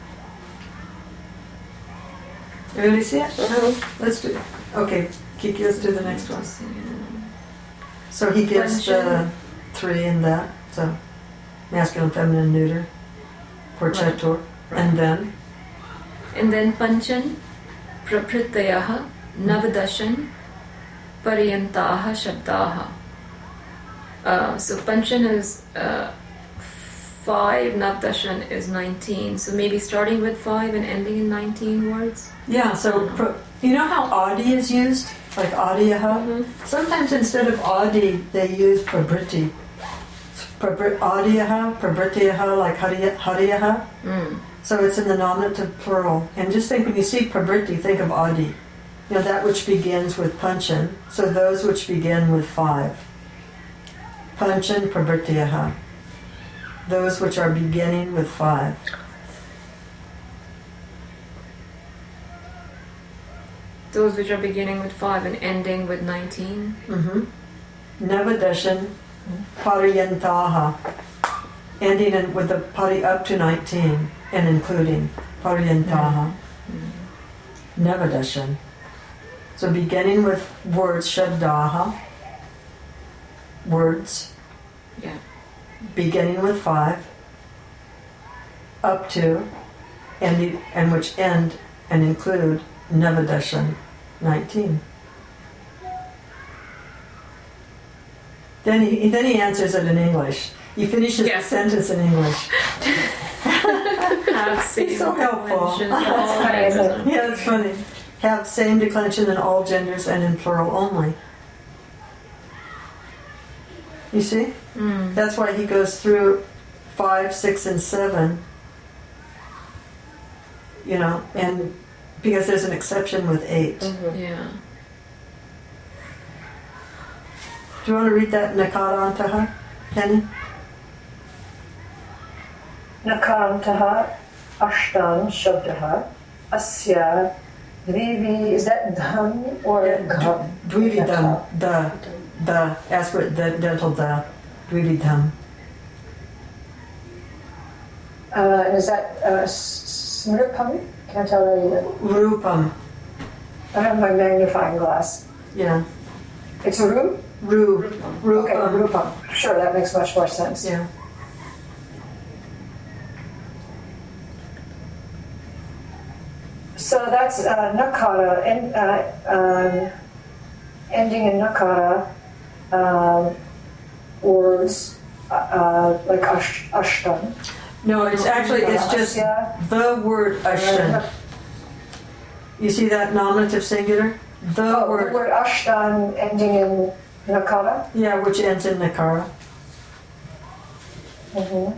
Everybody see it? Mhm. Let's do it. Okay, Kiki, let's do the next one. So he gives the Panchan. three in that, so masculine, feminine, neuter for Right. chatur. And then, And then Panchan, Praprityaha, Navadashan, Paryantaha, Shabdaha. Uh, so Panchan is uh, five, Navdashan is nineteen. So maybe starting with five and ending in nineteen words? yeah, so pro, you know how adi is used? Like adiyaha? Mm-hmm. Sometimes instead of adi, they use prabriti. Prabri- Adiyaha, prabrityaha, like hariya- hariyaha. Mm. So it's in the nominative plural. And just think, when you see prabriti, think of adi. You know, that which begins with panchan. So those which begin with five. Panchan, prabrityaha. Those which are beginning with five. those which are beginning with five and ending with nineteen. Mm-hmm. Navadashan, Paryantaha, ending in, with the pari up to nineteen and including Paryantaha. Mm-hmm. Navadashan. So beginning with words, Shabdaha, words, Yeah. beginning with five, up to, and, the, and which end and include Navadashan, nineteen. Then he, then he answers it in English. He finishes Yes. the sentence in English. Have same He's so helpful. declension, all funny, isn't it? genders. Yeah, it's funny. Have same declension in all genders and in plural only. You see? Mm. That's why he goes through five, six, and seven. You know, and because there's an exception with eight. Mhm. Yeah. Do you want to read that Nakarantaha, Penny? Nakarantaha ashtam shabdaha asya dvivi. Is that dham or Yeah, gham? Dvividham, the, the, aspirate, the dental, the, Dvividham. Uh, is that uh, smripam? Can't tell that either. Rupam, I have my magnifying glass. yeah. It's a root? Ru, Okay, Rupam, rupam. Sure, that makes much more sense. yeah. So that's uh, nakara, and, uh, um, ending in nakara um, words uh, uh, like ash, ashtam. No, it's actually, it's just Asya. the word Ashtan. You see that nominative singular? The Oh, the word, word ashtam ending in nakara. yeah, which ends in Nakara. Mm-hmm.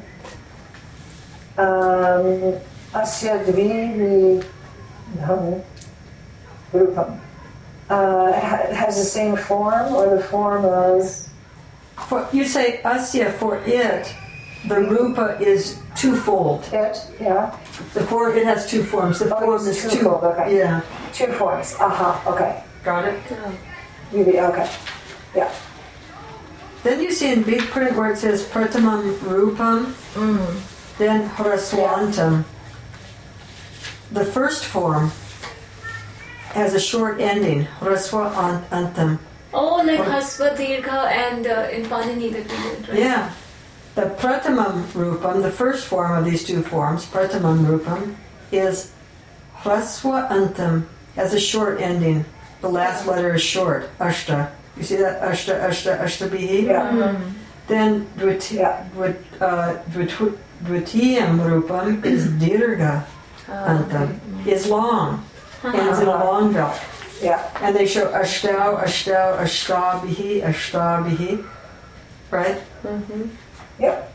Um, asya dvi dham rupam. Uh, ha- has the same form or the form of For, you say Asya for it, the Rupa is twofold. it? Yeah, The form, it has two forms. The Oh, form it's is two. twofold, okay. Yeah, two forms. Aha. Okay. got it? Really, okay. Yeah. Then you see in big print where it says Pratamam Rupam, then Hraswantam. The first form has a short ending, Hraswa Antam. Oh, like Or- Hasva Dirgha and uh, in Panini that we did, right? Yeah. The Pratamam Rupam, the first form of these two forms, Pratamam Rupam, is Hraswa Antam, has a short ending. The last letter is short, Ashta. You see that? Ashta, Ashta, Ashtabihi? Yeah. Then Dviti- Yeah. Dvit- uh, Dvit- Dvitiyam Rupam is Dirga Oh, Antam, is long, ends in a long vowel. Yeah. And they show Ashtau, Ashtau, Ashtabihi, Ashtabihi, right? Mhm. Yep.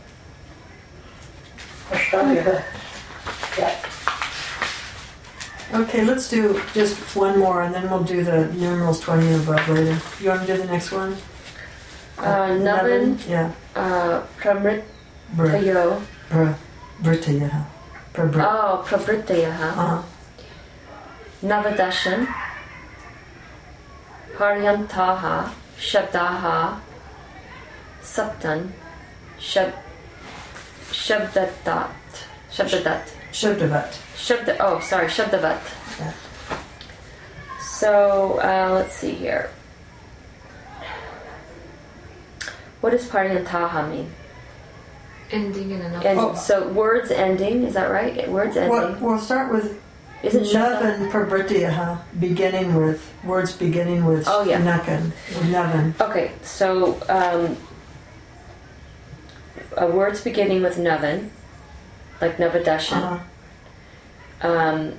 Ashtam. Yeah. Okay, let's do just one more and then we'll do the numerals twenty and above later. You want to do the next one? Uh, Navan, Yeah. uh, Pramritayo. Br, br, Britayaha. Br, br. Oh, Prabritayaha. Uh-huh. Navadashan. Paryantaha. Shabdaha. Saptan. Shab. Shabdadat. Shabdadat. Shabdavat. Shabda. Oh, sorry, Shabdavat. Yeah. So uh, let's see here. What does Paryantaha mean? Ending in an And Oh. so words ending, is that right? Words Well, ending. we'll start with Isn't Shabda? Navan Prabhritiyaha, beginning with, words beginning with Oh, yeah. Nakan, with Navan. Okay, so um, uh, words beginning with Navan, like Navadashan. Uh-huh. Um,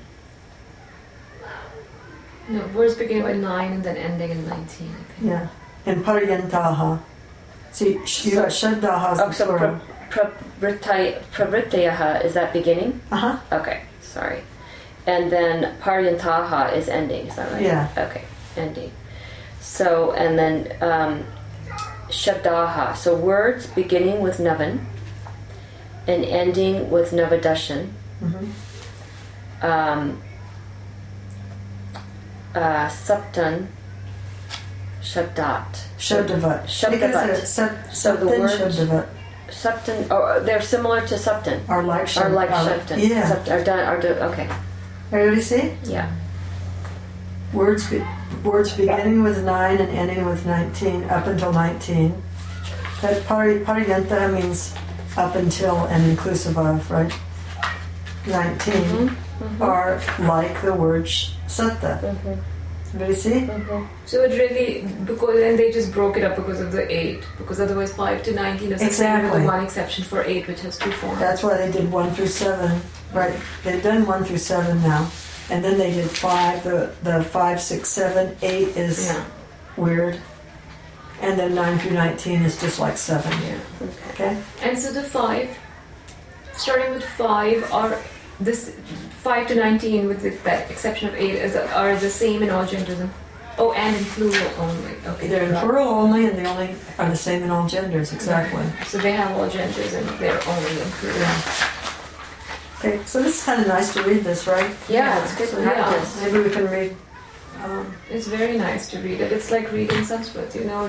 No, words beginning with nine and then ending in nineteen, I think. Yeah. And Paryantaha. See, sh- you got Shaddaha as oh, the so plural. Prabhritayaha, is that beginning? Uh-huh. Okay, sorry. And then Paryantaha is ending, is that right? Yeah. Okay, ending. So, and then um, Shabdaha, so words beginning with Navan and ending with Navadashan. Mhm. Um, uh, Saptan, Shabdat. Shabdavat. Shabdavat. Because it's sub, So the Saptan, words- Shabdavat Saptan, oh, they're similar to Saptan. are like Shab- Are like are- Shaptan. Yeah. Sept- are done, are do, okay. Everybody see? Yeah. Words be, words beginning with nine and ending with nineteen, up until nineteen. That pari, pariyanta means up until and inclusive of, right? nineteen Mm-hmm. are like the word sh- satta. Mm-hmm. Everybody see? Mm-hmm. So it really, because then they just broke it up because of the eight, because otherwise five to nineteen is the same with Exactly. the one exception for eight, which has two forms. That's why they did one through seven, right? They've done one through seven now. And then they did five, the, the five, six, seven, eight is Yeah. weird. And then nine through nineteen is just like seven. Yeah. Okay? And so the five, starting with five, are this five to nineteen, with the, that exception of eight, is, are the same in all genders. And, oh, and in plural only. Okay. They're in plural only, and they only are the same in all genders, exactly. So they have all genders and they're only in plural. Yeah. Okay, so this is kind of nice to read this, right? Yeah, it's good So, practice. maybe we can read. Um, It's very nice to read it. It's like reading Sanskrit, you know.